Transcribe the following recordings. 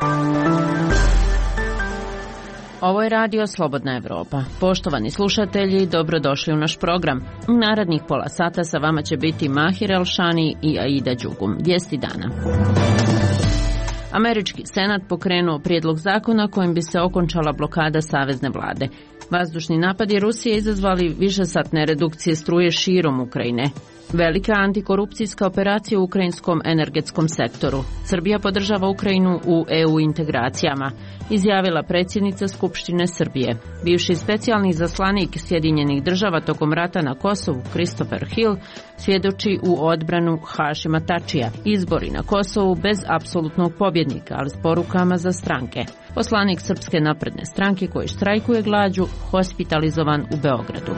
Ovo je radio Slobodna Evropa. Poštovani slušatelji, dobrodošli u naš program. U narednih pola sata sa vama će biti Mahir Elšani i Aida Đugum. Vijesti dana. Američki senat pokrenuo prijedlog zakona kojim bi se okončala blokada savezne vlade. Vazdušni napadi Rusije izazvali višesatne redukcije struje širom Ukrajine. Velika antikorupcijska operacija u ukrajinskom energetskom sektoru. Srbija podržava Ukrajinu u EU integracijama, izjavila predsjednica Skupštine Srbije. Bivši specijalni izaslanik Sjedinjenih država tokom rata na Kosovu, Christopher Hill, svjedoči u odbranu Hašima Tačija. Izbori na Kosovu bez apsolutnog pobjednika, ali s porukama za stranke. Poslanik Srpske napredne stranke koji štrajkuje glađu, hospitalizovan u Beogradu.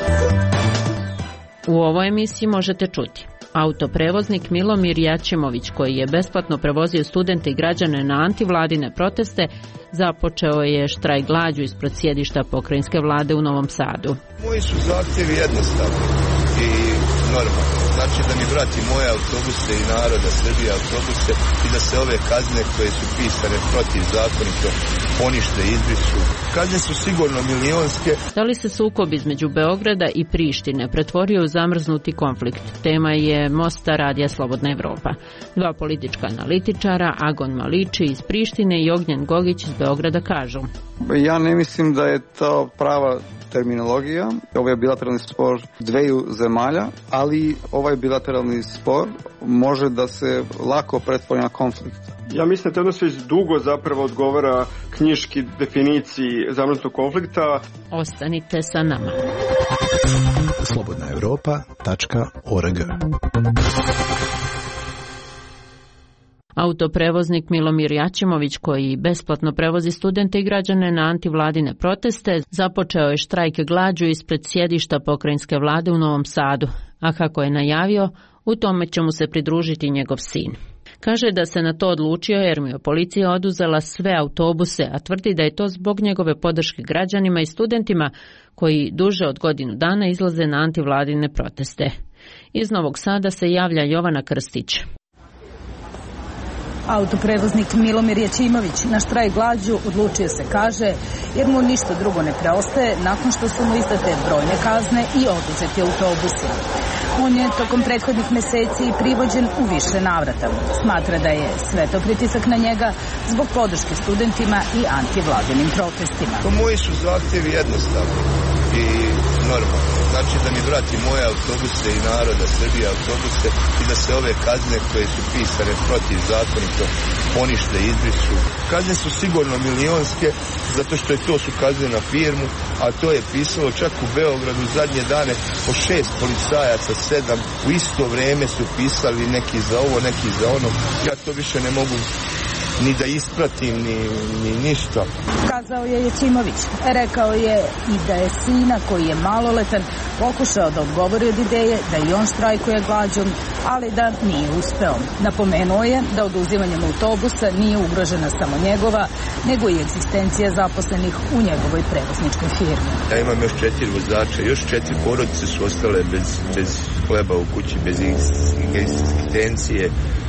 U ovoj emisiji možete čuti: autoprevoznik Milomir Jačimović, koji je besplatno prevozio studente i građane na antivladine proteste, započeo je štrajk glađu ispred sjedišta pokrajinske vlade u Novom Sadu. Moji su zahtjevi jednostavni i normalni. Znači da mi vrati moje autobuse i naroda Srbije autobuse i da se ove kazne koje su pisane protivzakonito ponište, izbrišu. Kazne su sigurno milionske. Da li se sukob između Beograda i Prištine pretvorio u zamrznuti konflikt? Tema je Mosta radija Slobodna Evropa. Dva politička analitičara, Agon Maliči iz Prištine i Ognjen Gogić iz Beograda kažu: ja ne mislim da je to prava terminologija. Ovo je bilateralni spor dveju zemalja, ali ovaj bilateralni spor može da se lako pretvori na konflikt. Ja mislim da te odnos već dugo zapravo odgovara knjiški definiciji zamrznutog konflikta. Ostanite sa nama. slobodnaevropa.org. Autoprevoznik Milomir Jačimović, koji besplatno prevozi studente i građane na antivladine proteste, započeo je štrajk glađu ispred sjedišta pokrajinske vlade u Novom Sadu, a kako je najavio, u tome će mu se pridružiti njegov sin. Kaže da se na to odlučio jer mu je policija oduzela sve autobuse, a tvrdi da je to zbog njegove podrške građanima i studentima koji duže od godinu dana izlaze na antivladine proteste. Iz Novog Sada se javlja Jovana Krstić. Autoprevoznik Milomir Jačimović na štrajk glađu odlučio se, kaže, jer mu ništa drugo ne preostaje nakon što su mu izdate brojne kazne i oduzeti autobusi. On je tokom prethodnih meseci privođen u više navrata. Smatra da je sve to pritisak na njega zbog podrške studentima i antivladinim protestima. Moji su zahtjevi jednostavni i normalni. Znači da mi vrati moje autobuse i naroda Srbije autobuse i da se ove kazne koje su pisane protivzakonito ponište, izbrišu. Kazne su sigurno milionske, zato što to su kazne na firmu, a to je pisalo čak u Beogradu zadnje dane po 6 policajaca, 7, u isto vrijeme su pisali neki za ovo, neki za ono. Ja to više ne mogu ni da ispratim, ni ništa. Kazao je Jačimović. Rekao je i da je sina, koji je maloletan, pokušao da odgovori od ideje da i on štrajkuje glađom, ali da nije uspeo. Napomenuo je da oduzimanjem autobusa nije ugrožena samo njegova, nego i egzistencija zaposlenih u njegovoj prevozničkoj firmi. Ja imam još 4 vozača, još 4 porodice su ostale bez hleba u kući, bez egzistencije.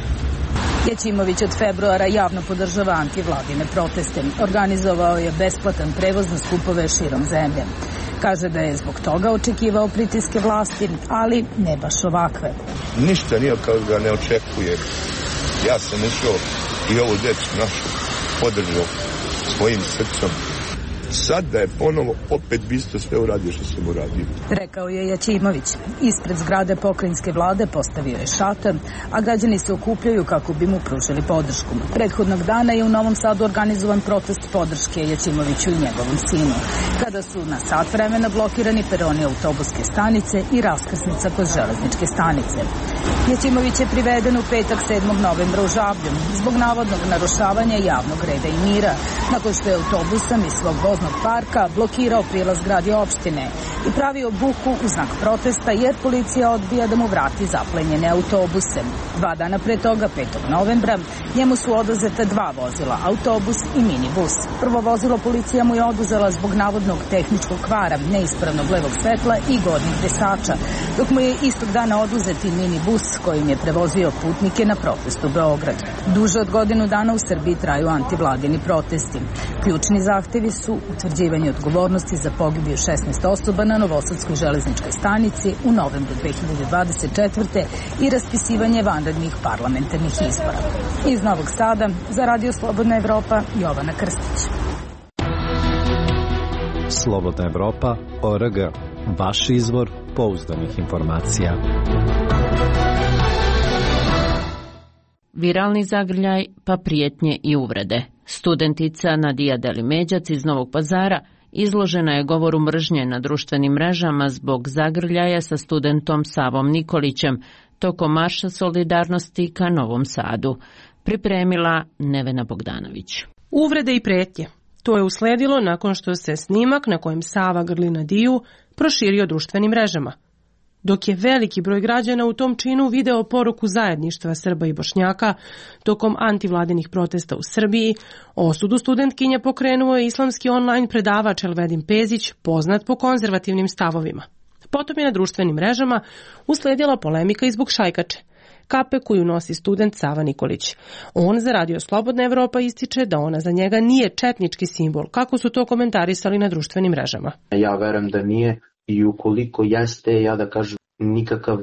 Jačimović od februara javno podržava antivladine proteste. Organizovao je besplatan prevoz na skupove širom zemlje. Kaže da je zbog toga očekivao pritiske vlasti, ali ne baš ovakve. Ništa nikako ga ne očekuje. Ja sam ušao i ovu djecu našu podržao svojim srcom. Sad da je ponovo, opet bi isto sve uradio što sam uradio. Rekao je Jačimović. Ispred zgrade pokrajinske vlade postavio je šator, a građani se okupljaju kako bi mu pružili podršku. Prethodnog dana je u Novom Sadu organizovan protest podrške Jačimoviću i njegovom sinu, kada su na sat vremena blokirani peroni autobuske stanice i raskrsnica kod železničke stanice. Jačimović je priveden u petak 7. novembra u Žablju zbog navodnog narušavanja javnog reda i mira, nakon što je autobusom iz svog voza voznog parka, blokirao prilaz zgradi opštine i pravio buku u znak protesta jer policija odbija da mu vrati zaplenjene autobuse. 2 dana pre toga, 5. novembra, njemu su oduzete 2 vozila, autobus i minibus. Prvo vozilo policija mu je oduzela zbog navodnog tehničkog kvara, neispravnog levog svetla i gornjih brisača, dok mu je istog dana oduzeti minibus kojim je prevozio putnike na protest u Beograd. Duže od godinu dana u Srbiji traju antivladini protesti. Ključni zahtevi su utvrđivanje odgovornosti za pogibiju 16 osoba na Novosadskoj železničkoj stanici u novembru 2024. i raspisivanje vanrednih parlamentarnih izbora. Iz Novog Sada za Radio Slobodna Evropa, Jovana Krstić. Slobodna Evropa.org. Vaš izvor pouzdanih informacija. Viralni zagrljaj, pa prijetnje i uvrede. Studentica Nadija Delimeđac iz Novog Pazara izložena je govoru mržnje na društvenim mrežama zbog zagrljaja sa studentom Savom Nikolićem tokom marša solidarnosti ka Novom Sadu. Pripremila Nevena Bogdanović. Uvrede i pretnje. To je usledilo nakon što se snimak na kojem Sava grli Nadiju proširio društvenim mrežama. Dok je veliki broj građana u tom činu video poruku zajedništva Srba i Bošnjaka tokom antivladinih protesta u Srbiji, osudu studentkinje pokrenuo je islamski online predavač Elvedin Pezić, poznat po konzervativnim stavovima. Potom je na društvenim mrežama usledila polemika i zbog šajkače, kape koju nosi student Sava Nikolić. On za Radio Slobodna Evropa ističe da ona za njega nije četnički simbol, kako su to komentarisali na društvenim mrežama. Ja verujem da nije. I ukoliko jeste, ja da kažem, nikakav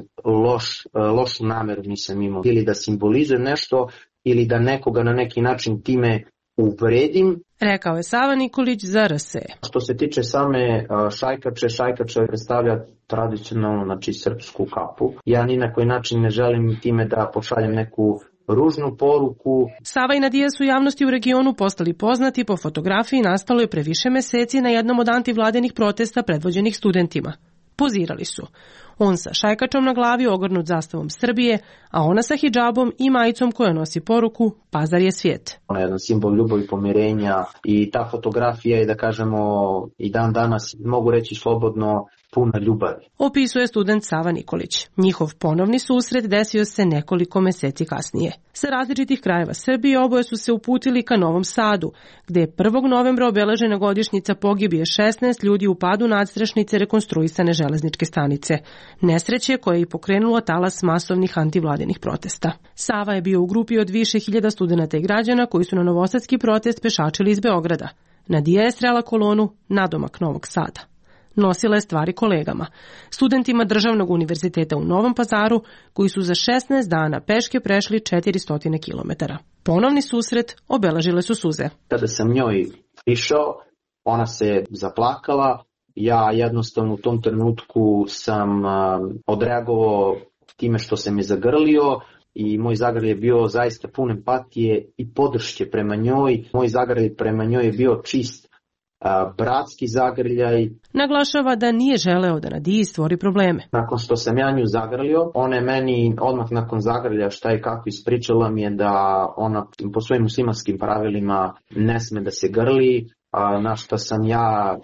lošu nameru nisam imao. Ili da simbolizujem nešto, ili da nekoga na neki način time uvredim. Rekao je Sava Nikolić za RS. Što se tiče same šajkače predstavlja tradicionalno, znači srpsku kapu. Ja ni na koji način ne želim time da pošaljem neku ružnu poruku. Sava i Nadija su javnosti u regionu postali poznati po fotografiji nastaloj pre više meseci na jednom od antivladinih protesta predvođenih studentima. Pozirali su. On sa šajkačom na glavi ogrnut zastavom Srbije, a ona sa hidžabom i majicom koja nosi poruku Pazar je svijet. Ona je jedan simbol ljubavi, pomirenja i ta fotografija je, da kažemo, i dan danas, mogu reći slobodno, puna ljubavi. Opisuje student Sava Nikolić. Njihov ponovni susret desio se nekoliko meseci kasnije. Sa različitih krajeva Srbije oboje su se uputili ka Novom Sadu, gde je 1. novembra obeležena godišnjica pogibije 16 ljudi u padu nadstrešnice rekonstruisane železničke stanice. Nesreće koje je i pokrenulo talas masovnih antivladinih protesta. Sava je bio u grupi od više hiljada studenata i građana koji su na novosadski protest pešačili iz Beograda. Nadija je srela kolonu nadomak Novog Sada. Nosila je stvari kolegama, studentima Državnog univerziteta u Novom Pazaru, koji su za 16 dana peške prešli 400 km. Ponovni susret obeležile su suze. Kada sam njoj išao, ona se zaplakala. Ja jednostavno u tom trenutku sam odreagovao time što se me zagrlio i moj zagrlj je bio zaista pun empatije i podrške prema njoj. Moj zagrlj prema njoj je bio čist bratski zagrljaj. Naglašava da nije želeo da Nadiji stvori probleme. Nakon što sam ja nju zagrlio, ona je meni odmah nakon zagrlja šta i kako ispričala mi je da ona po svojim muslimanskim pravilima ne sme da se grli, na što sam ja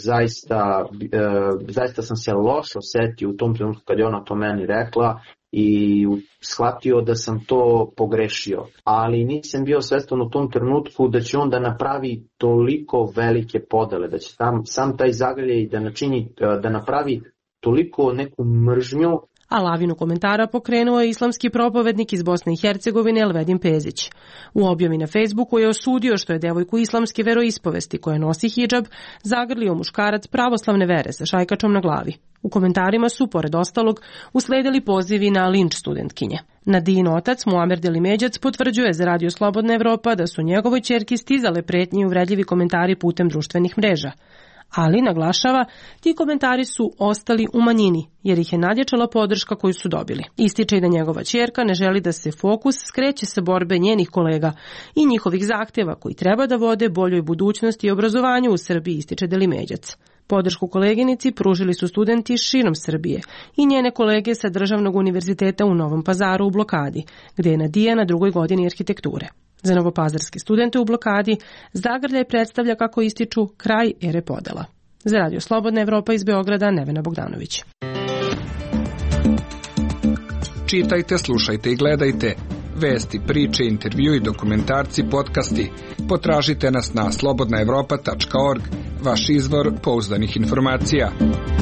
zaista sam se loše osetio u tom trenutku kad je ona to meni rekla i shvatio da sam to pogrešio. Ali nisam bio svestan u tom trenutku da će on da napravi toliko velike podele, da će sam taj zagrljaj da napravi toliko neku mržnju. A lavinu komentara pokrenuo je islamski propovednik iz Bosne i Hercegovine Elvedin Pezić. U objavi na Facebooku je osudio što je devojku islamske veroispovesti koja nosi hidžab zagrlio muškarac pravoslavne vere sa šajkačom na glavi. U komentarima su, pored ostalog, usledili pozivi na linč studentkinje. Nadijin otac, Muamer Delimeđac, potvrđuje za Radio Slobodna Evropa da su njegovoj ćerki stizale pretnje i uvredljivi komentari putem društvenih mreža. Ali, naglašava, ti komentari su ostali u manjini, jer ih je nadjačala podrška koju su dobili. Ističe i da njegova ćerka ne želi da se fokus skreće sa borbe njenih kolega i njihovih zahtjeva koji treba da vode boljoj budućnosti i obrazovanju u Srbiji, ističe Delimeđac. Podršku koleginici pružili su studenti širom Srbije i njene kolege sa Državnog univerziteta u Novom Pazaru u blokadi, gde je Nadija na 2. godini arhitekture. Za novopazarske studente u blokadi zagrljaj predstavlja kako ističu kraj ere podela. Za Radio Slobodna Evropa iz Beograda, Nevena Bogdanović. Čitajte, slušajte i gledajte. Vesti, priče, intervjui, dokumentarci, podcasti. Potražite nas na slobodnaevropa.org, vaš izvor pouzdanih informacija.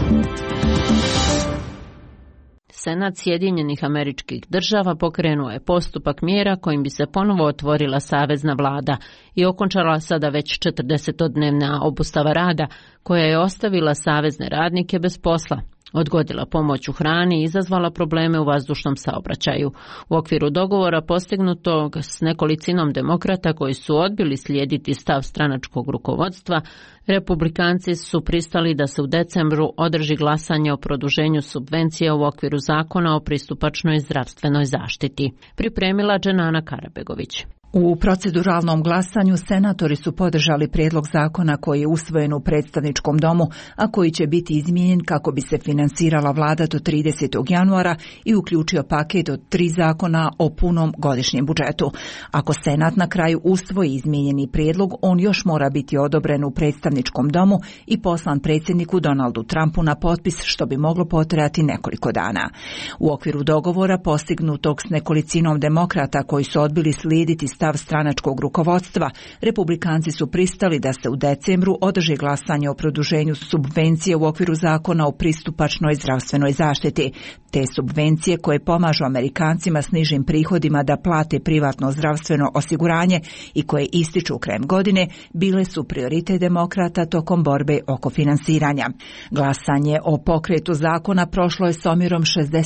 Senat Sjedinjenih Američkih Država pokrenuo je postupak mjera kojim bi se ponovo otvorila savezna vlada i okončala sada već 40-dnevna obustava rada koja je ostavila savezne radnike bez posla, odgodila pomoć u hrani i izazvala probleme u vazdušnom saobraćaju. U okviru dogovora postignutog s nekolicinom demokrata koji su odbili slijediti stav stranačkog rukovodstva, Republikanci su pristali da se u decembru održi glasanje o produženju subvencija u okviru zakona o pristupačnoj zdravstvenoj zaštiti. Pripremila Dženana Karabegović. U proceduralnom glasanju senatori su podržali prijedlog zakona koji je usvojen u predstavničkom domu, a koji će biti izmijenjen kako bi se finansirala vlada do 30. januara i uključio paket od 3 zakona o punom godišnjem budžetu. Ako senat na kraju usvoji izmijenjeni prijedlog, on još mora biti odobren u predstavničkom domu i poslan predsjedniku Donaldu Trumpu na potpis, što bi moglo potrajati nekoliko dana. U okviru dogovora postignutog s nekolicinom demokrata koji su odbili slijediti stav stranačkog rukovodstva, Republikanci su pristali da se u decembru održi glasanje o produženju subvencije u okviru zakona o pristupačnoj zdravstvenoj zaštiti. Te subvencije koje pomažu Amerikancima s nižim prihodima da plate privatno zdravstveno osiguranje i koje ističu krajem godine, bile su prioritet demokrata tokom borbe oko finansiranja. Glasanje o pokretu zakona prošlo je s omjerom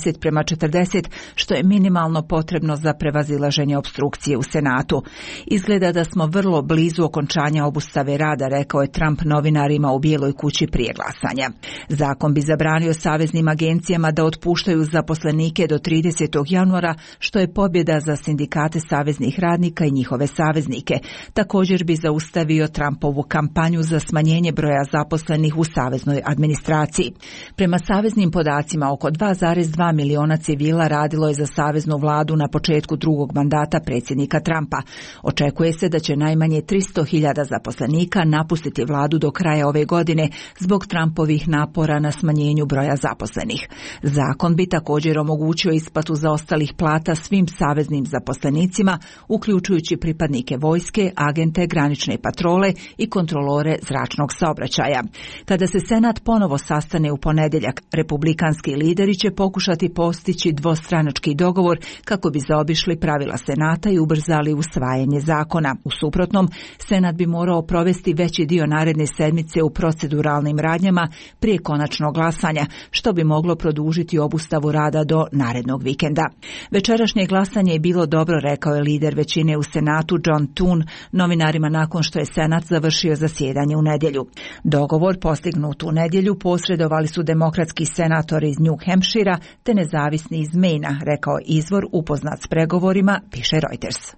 60:40, što je minimalno potrebno za prevazilaženje opstrukcije u Senatu. Izgleda da smo vrlo blizu okončanja obustave rada, rekao je Trump novinarima u Bijeloj kući prije glasanja. Zakon bi zabranio saveznim agencijama da otpuštaju zaposlenike do 30. januara, što je pobjeda za sindikate saveznih radnika i njihove saveznike. Također bi zaustavio Trumpovu kampanju za smanjenje broja zaposlenih u saveznoj administraciji. Prema saveznim podacima, oko 2,2 miliona civila radilo je za saveznu vladu na početku drugog mandata predsjednika Trumpa. Očekuje se da će najmanje 300.000 zaposlenika napustiti vladu do kraja ove godine zbog Trumpovih napora na smanjenju broja zaposlenih. Zakon bi također omogućio isplatu zaostalih plata svim saveznim zaposlenicima, uključujući pripadnike vojske, agente, granične patrole i kontrolore zračnog saobraćaja. Kada se Senat ponovo sastane u ponedjeljak, republikanski lideri će pokušati postići dvostranački dogovor kako bi zaobišli pravila Senata i ubrzali usvajanje zakona. U suprotnom, Senat bi morao provesti veći dio naredne sedmice u proceduralnim radnjama prije konačnog glasanja, što bi moglo produžiti obustavu rada do narednog vikenda. Večerašnje glasanje je bilo dobro, rekao je lider većine u Senatu John Thune novinarima nakon što je Senat završio zasjedanje u nedjelju. Dogovor postignut u nedjelju posredovali su demokratski senatori iz New Hampshira te nezavisni iz Maina, rekao izvor upoznat s pregovorima, piše Reuters.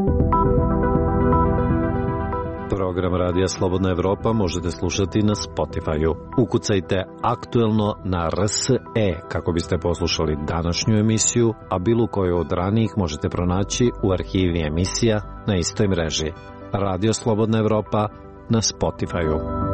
Program Radija Slobodna Evropa možete slušati na Spotify-u. Ukucajte aktuelno na RSE kako biste poslušali današnju emisiju, a bilo koju od ranijih možete pronaći u arhivi emisija na istoj mreži. Radio Slobodna Evropa na Spotify-u.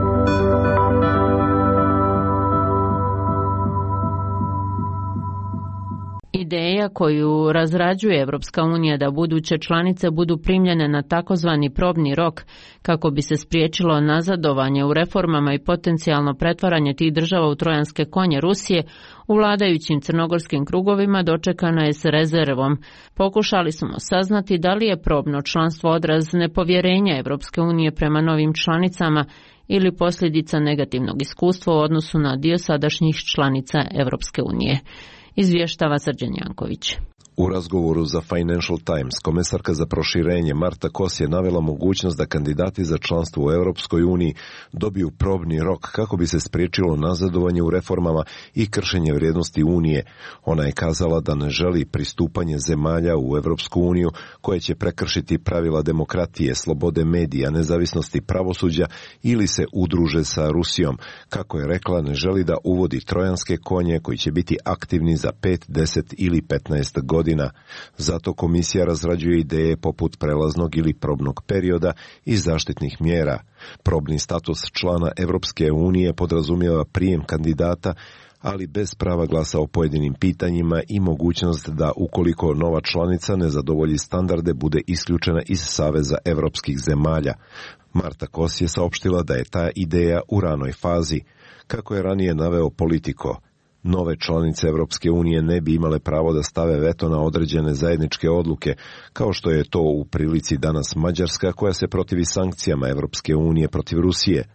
Ideja koju razrađuje Evropska unija da buduće članice budu primljene na takozvani probni rok kako bi se spriječilo nazadovanje u reformama i potencijalno pretvaranje tih država u trojanske konje Rusije, u vladajućim crnogorskim krugovima dočekana je s rezervom. Pokušali smo saznati da li je probno članstvo odraz nepovjerenja Evropske unije prema novim članicama ili posljedica negativnog iskustva u odnosu na dio sadašnjih članica Evropske unije. Izvještava Srđan Janković. U razgovoru za Financial Times, komesarka za proširenje Marta Kos je navela mogućnost da kandidati za članstvo u Europskoj uniji dobiju probni rok kako bi se spriječilo nazadovanje u reformama i kršenje vrijednosti Unije. Ona je kazala da ne želi pristupanje zemalja u Europsku uniju koje će prekršiti pravila demokratije, slobode medija, nezavisnosti pravosuđa ili se udruže sa Rusijom. Kako je rekla, ne želi da uvodi trojanske konje koji će biti aktivni za 5, 10 ili 15 godina. godina. Zato komisija razrađuje ideje poput prelaznog ili probnog perioda i zaštitnih mjera. Probni status člana Evropske unije podrazumijeva prijem kandidata, ali bez prava glasa o pojedinim pitanjima i mogućnost da ukoliko nova članica ne zadovolji standarde bude isključena iz Saveza evropskih zemalja. Marta Kos je saopštila da je ta ideja u ranoj fazi. Kako je ranije naveo Politico, nove članice Evropske unije ne bi imale pravo da stave veto na određene zajedničke odluke, kao što je to u prilici danas Mađarska koja se protivi sankcijama Evropske unije protiv Rusije.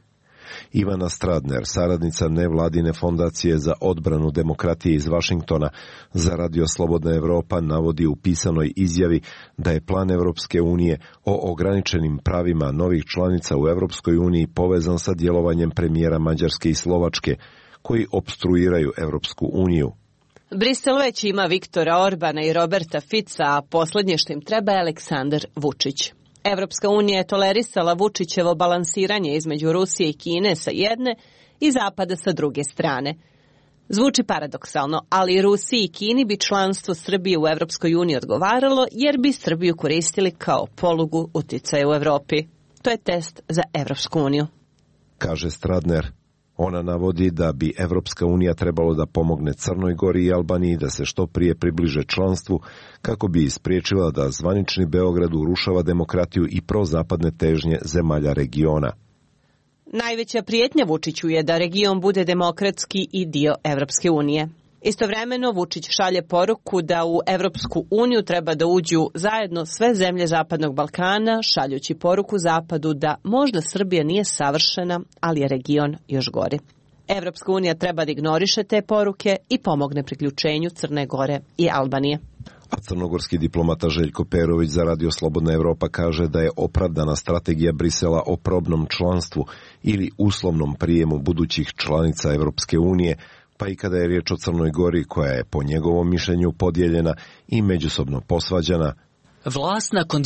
Ivana Stradner, saradnica nevladine fondacije za odbranu demokratije iz Vašingtona za Radio Slobodna Evropa, navodi u pisanoj izjavi da je plan Evropske unije o ograničenim pravima novih članica u Evropskoj uniji povezan sa djelovanjem premijera Mađarske i Slovačke, koji opstruiraju Evropsku uniju. Brisel već ima Viktora Orbana i Roberta Fica, a posljednje što im treba je Aleksandar Vučić. Evropska unija je tolerisala Vučićevo balansiranje između Rusije i Kine sa jedne i Zapada sa druge strane. Zvuči paradoksalno, ali Rusiji i Kini bi članstvo Srbije u Evropskoj uniji odgovaralo jer bi Srbiju koristili kao polugu uticaja u Evropi. To je test za Evropsku uniju. Kaže Stradner. Ona navodi da bi Evropska unija trebalo da pomogne Crnoj Gori i Albaniji da se što prije približe članstvu kako bi ispriječila da zvanični Beograd urušava demokratiju i prozapadne težnje zemalja regiona. Najveća prijetnja Vučiću je da region bude demokratski i dio Evropske unije. Istovremeno Vučić šalje poruku da u Evropsku uniju treba da uđu zajedno sve zemlje Zapadnog Balkana, šaljući poruku Zapadu da možda Srbija nije savršena, ali je region još gori. Evropska unija treba da ignoriše te poruke i pomogne priključenju Crne Gore i Albanije. A crnogorski diplomata Željko Perović za Radio Slobodna Evropa kaže da je opravdana strategija Brisela o probnom članstvu ili uslovnom prijemu budućih članica Evropske unije, pa i kada je riječ o Crnoj Gori koja je po njegovom mišljenju podijeljena i međusobno posvađana. Vlast nakon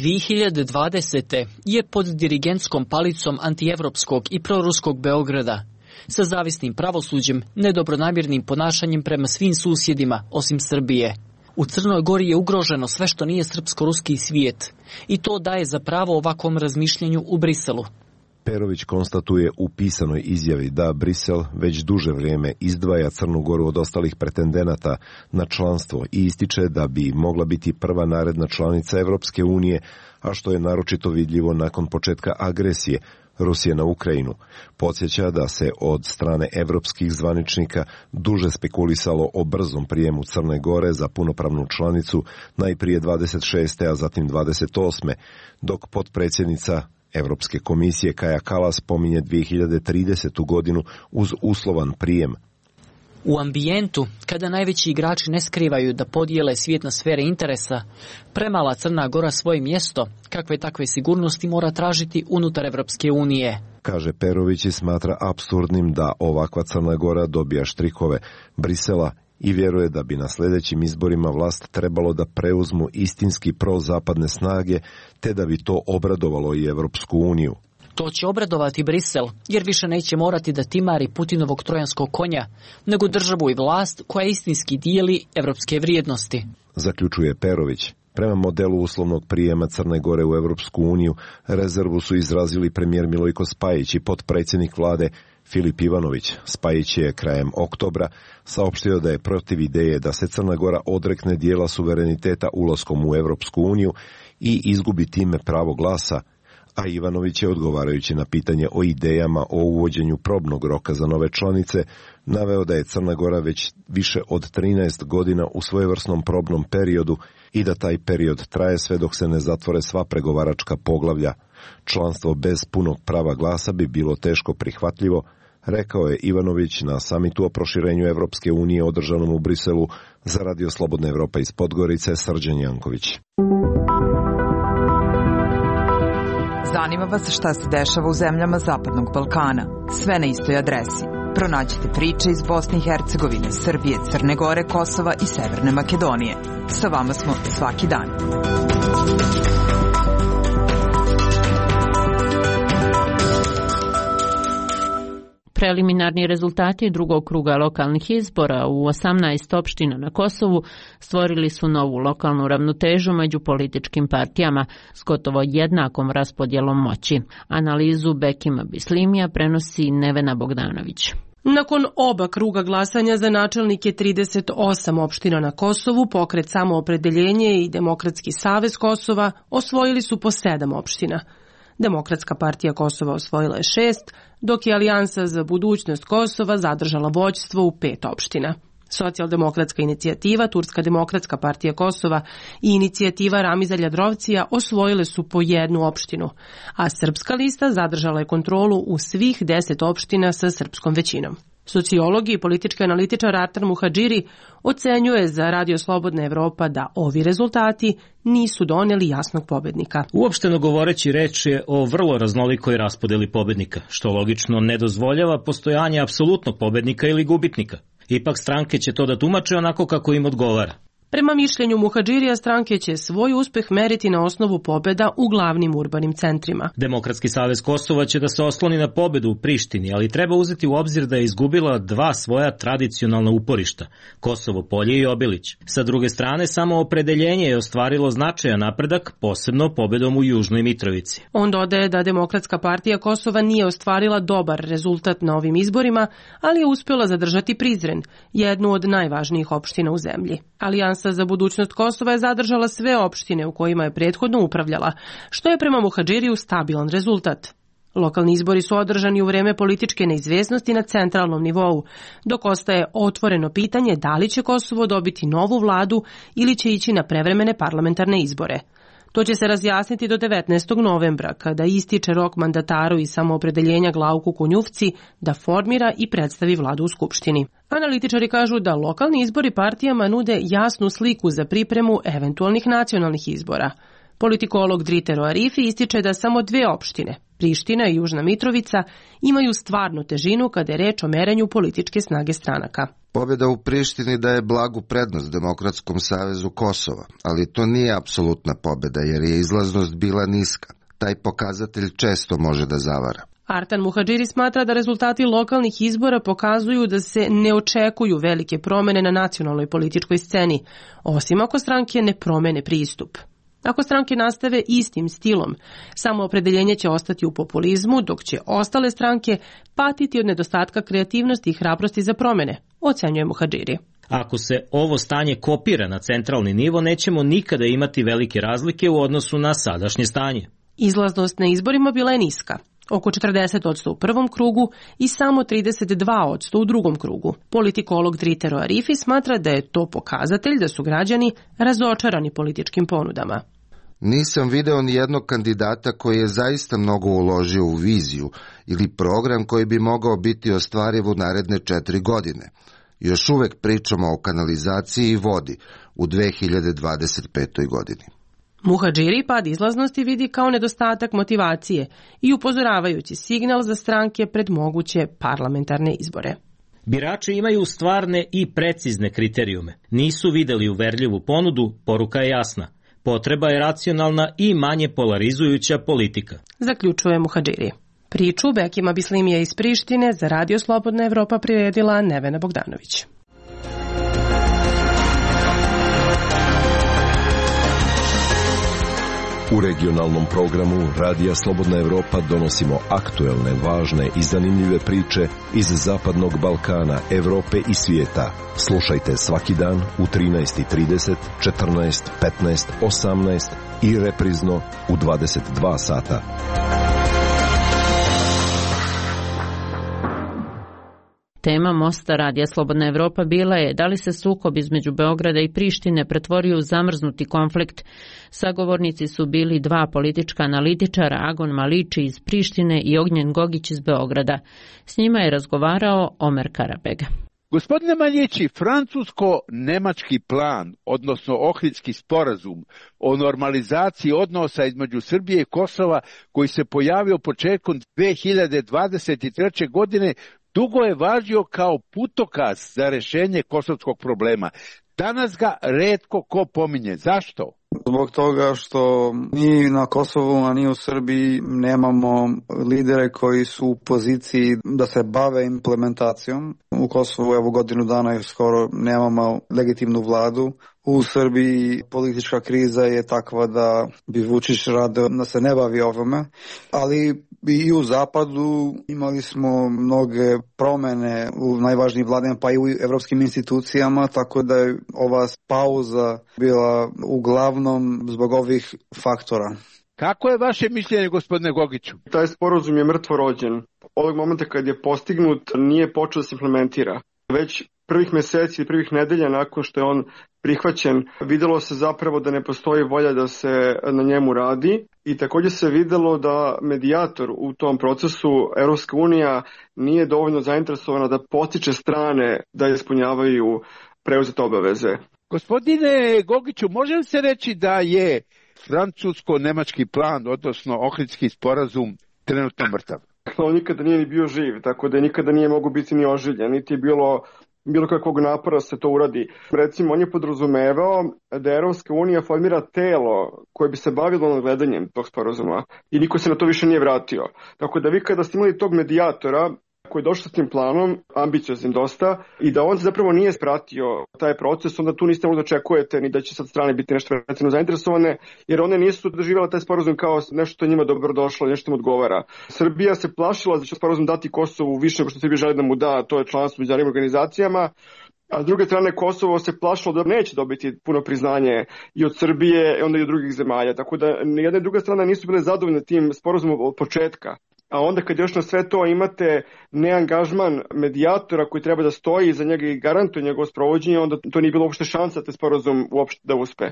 2020. je pod dirigentskom palicom antievropskog i proruskog Beograda, sa zavisnim pravosuđem, nedobronamjernim ponašanjem prema svim susjedima, osim Srbije. U Crnoj Gori je ugroženo sve što nije srpsko-ruski svijet i to daje za pravo ovakvom razmišljanju u Briselu. Perović konstatuje u pisanoj izjavi da Brisel već duže vrijeme izdvaja Crnu Goru od ostalih pretendenata na članstvo i ističe da bi mogla biti prva naredna članica Evropske unije, a što je naročito vidljivo nakon početka agresije Rusije na Ukrajinu. Podsjeća da se od strane evropskih zvaničnika duže spekulisalo o brzom prijemu Crne Gore za punopravnu članicu, najprije 26. a zatim 28. dok potpredsjednica Evropske komisije Kaja Kallas spominje 2030. godinu uz uslovan prijem. U ambijentu, kada najveći igrači ne skrivaju da podijele svijet na sfere interesa, premala Crna Gora svoje mjesto, kakve takve sigurnosti mora tražiti unutar Evropske unije. Kaže Perović i smatra apsurdnim da ovakva Crna Gora dobija štrikove Brisela i vjeruje da bi na sljedećim izborima vlast trebalo da preuzmu istinski prozapadne snage, te da bi to obradovalo i Evropsku uniju. To će obradovati Brisel, jer više neće morati da timari Putinovog trojanskog konja, nego državu i vlast koja istinski dijeli evropske vrijednosti. Zaključuje Perović. Prema modelu uslovnog prijema Crne Gore u Evropsku uniju, rezervu su izrazili premijer Milojko Spajić i potpredsjednik vlade Filip Ivanović. Spajić je krajem oktobra saopštio da je protiv ideje da se Crna Gora odrekne dijela suvereniteta ulaskom u Evropsku uniju i izgubi time pravo glasa, a Ivanović je odgovarajući na pitanje o idejama o uvođenju probnog roka za nove članice naveo da je Crna Gora već više od 13 godina u svojevrsnom probnom periodu i da taj period traje sve dok se ne zatvore sva pregovaračka poglavlja. Članstvo bez punog prava glasa bi bilo teško prihvatljivo, rekao je Ivanović na samitu o proširenju Evropske unije održanom u Briselu za Radio Slobodna Evropa iz Podgorice Srđan Janković. Zanima vas šta se dešava u zemljama Zapadnog Balkana. Sve na istoj adresi. Pronađite priče iz Bosne i Hercegovine, Srbije, Crne Gore, Kosova i Severne Makedonije. Sa vama smo svaki dan. Preliminarni rezultati drugog kruga lokalnih izbora u 18 opština na Kosovu stvorili su novu lokalnu ravnotežu među političkim partijama s gotovo jednakom raspodjelom moći. Analizu Bekima Bislimija prenosi Nevena Bogdanović. Nakon oba kruga glasanja za načelnike 38 opština na Kosovu, Pokret Samoopredeljenje i Demokratski savez Kosova osvojili su po 7 opština. Demokratska partija Kosova osvojila je 6, dok je Alijansa za budućnost Kosova zadržala vođstvo u 5 opština. Socijaldemokratska inicijativa, Turska demokratska partija Kosova i inicijativa Ramiza Ljadrovcija osvojile su po 1 opštinu, a Srpska lista zadržala je kontrolu u svih 10 opština sa srpskom većinom. Sociolog i politički analitičar Artan Muhadžiri ocenjuje za Radio Slobodna Evropa da ovi rezultati nisu doneli jasnog pobednika. Uopšteno govoreći, reč je o vrlo raznolikoj raspodeli pobednika, što logično ne dozvoljava postojanje apsolutnog pobednika ili gubitnika. Ipak stranke će to da tumače onako kako im odgovara. Prema mišljenju Muhadžirija, stranke će svoj uspeh meriti na osnovu pobeda u glavnim urbanim centrima. Demokratski savez Kosova će da se osloni na pobedu u Prištini, ali treba uzeti u obzir da je izgubila 2 svoja tradicionalna uporišta, Kosovo Polje i Obilić. Sa druge strane, Samoopredeljenje je ostvarilo značajan napredak, posebno pobedom u Južnoj Mitrovici. On dodaje da Demokratska partija Kosova nije ostvarila dobar rezultat na ovim izborima, ali je uspjela zadržati Prizren, jednu od najvažnijih opština u zemlji. Alijansa za budućnost Kosova je zadržala sve opštine u kojima je prethodno upravljala, što je prema Muhadžiriju stabilan rezultat. Lokalni izbori su održani u vreme političke neizvjesnosti na centralnom nivou, dok ostaje otvoreno pitanje da li će Kosovo dobiti novu vladu ili će ići na prevremene parlamentarne izbore. To će se razjasniti do 19. novembra, kada ističe rok mandataru i Samoopredeljenja Glauku Kunjufci da formira i predstavi vladu u Skupštini. Analitičari kažu da lokalni izbori partijama nude jasnu sliku za pripremu eventualnih nacionalnih izbora. Politikolog Dritero Arifi ističe da samo 2 opštine, Priština i Južna Mitrovica, imaju stvarnu težinu kada je reč o merenju političke snage stranaka. Pobjeda u Prištini daje blagu prednost Demokratskom savezu Kosova, ali to nije apsolutna pobjeda jer je izlaznost bila niska. Taj pokazatelj često može da zavara. Artan Muhadžiri smatra da rezultati lokalnih izbora pokazuju da se ne očekuju velike promjene na nacionalnoj političkoj sceni, osim ako stranke ne promene pristup. Ako stranke nastave istim stilom, Samoopredeljenje će ostati u populizmu, dok će ostale stranke patiti od nedostatka kreativnosti i hrabrosti za promjene, ocenjuje Muhadžiri. Ako se ovo stanje kopira na centralni nivo, nećemo nikada imati velike razlike u odnosu na sadašnje stanje. Izlaznost na izborima bila je niska, oko 40% u prvom krugu i samo 32% u drugom krugu. Politikolog Dritero Arifi smatra da je to pokazatelj da su građani razočarani političkim ponudama. Nisam video ni jednog kandidata koji je zaista mnogo uložio u viziju ili program koji bi mogao biti ostvariv u naredne 4 godine. Još uvek pričamo o kanalizaciji i vodi u 2025. godini. Muhadžiri pad izlaznosti vidi kao nedostatak motivacije i upozoravajući signal za stranke pred moguće parlamentarne izbore. Birači imaju stvarne i precizne kriterijume. Nisu videli uverljivu ponudu, poruka je jasna. Potreba je racionalna i manje polarizujuća politika. Zaključuje Muhadžiri. Priču Bekima Bislimija iz Prištine za Radio Slobodna Evropa priredila Nevena Bogdanović. U regionalnom programu Radija Slobodna Evropa donosimo aktuelne, važne i zanimljive priče iz Zapadnog Balkana, Evrope i svijeta. Slušajte svaki dan u 13:30, 14, 15, 18 i reprizno u 22 sata. Tema mosta Radija Slobodna Evropa bila je da li se sukob između Beograda i Prištine pretvorio u zamrznuti konflikt. Sagovornici su bili 2 politička analitičara, Agon Maliči iz Prištine i Ognjen Gogić iz Beograda. S njima je razgovarao Omer Karabega. Gospodine Maljići, francusko-nemački plan, odnosno Ohridski sporazum o normalizaciji odnosa između Srbije i Kosova, koji se pojavio početkom 2023. godine, dugo je važio kao putokaz za rešenje kosovskog problema. Danas ga retko ko pominje. Zašto? Zbog toga što ni na Kosovu, a ni u Srbiji nemamo lidere koji su u poziciji da se bave implementacijom. U Kosovu evo godinu dana i skoro nemamo legitimnu vladu. U Srbiji politička kriza je takva da bi Vučić radio da se ne bavi ovome, ali i u Zapadu imali smo mnoge promene u najvažnijim vladama, pa i u evropskim institucijama, tako da je ova pauza bila uglavnom zbog ovih faktora. Kako je vaše mišljenje, gospodine Gogiću? Taj sporazum je mrtvo rođen. Ovog momenta kad je postignut nije počeo da se implementira. Već prvih meseci i prvih nedelja nakon što je on prihvaćen, videlo se zapravo da ne postoji volja da se na njemu radi i također se videlo da medijator u tom procesu, Evropska unija, nije dovoljno zainteresovana da potiče strane da ispunjavaju preuzete obaveze. Gospodine Gogiću, može li se reći da je francusko-nemački plan, odnosno Ohridski sporazum, trenutno mrtav? On nikada nije ni bio živ, tako da nikada nije mogu biti ni oživljen, niti je bilo kakvog napora se to uradi. Recimo, on je podrazumevao da Evropska unija formira telo koje bi se bavilo nadgledanjem tog sporazuma i niko se na to više nije vratio. Tako da vi kada ste imali tog medijatora koji je došao s tim planom, ambicioznim dosta, i da on zapravo nije spratio taj proces, onda tu niste možda očekujete ni da će sad strane biti nešto recimo zainteresovane, jer one nisu doživjela taj sporazum kao nešto što njima dobro došlo, nešto im odgovara. Srbija se plašila da će sporazum dati Kosovu više nego što Srbija želi da mu da, to je članstvo u međunarodnim organizacijama, a s druge strane Kosovo se plašilo da neće dobiti puno priznanje i od Srbije i onda i od drugih zemalja, tako da jedna i druga strana nisu bile zadovoljne tim sporazumom od početka. A onda kad još na sve to imate neangažman medijatora koji treba da stoji iza njega i garantuje njegovo sprovođenje, onda to nije bilo uopšte šansa da te sporazum uopšte da uspe.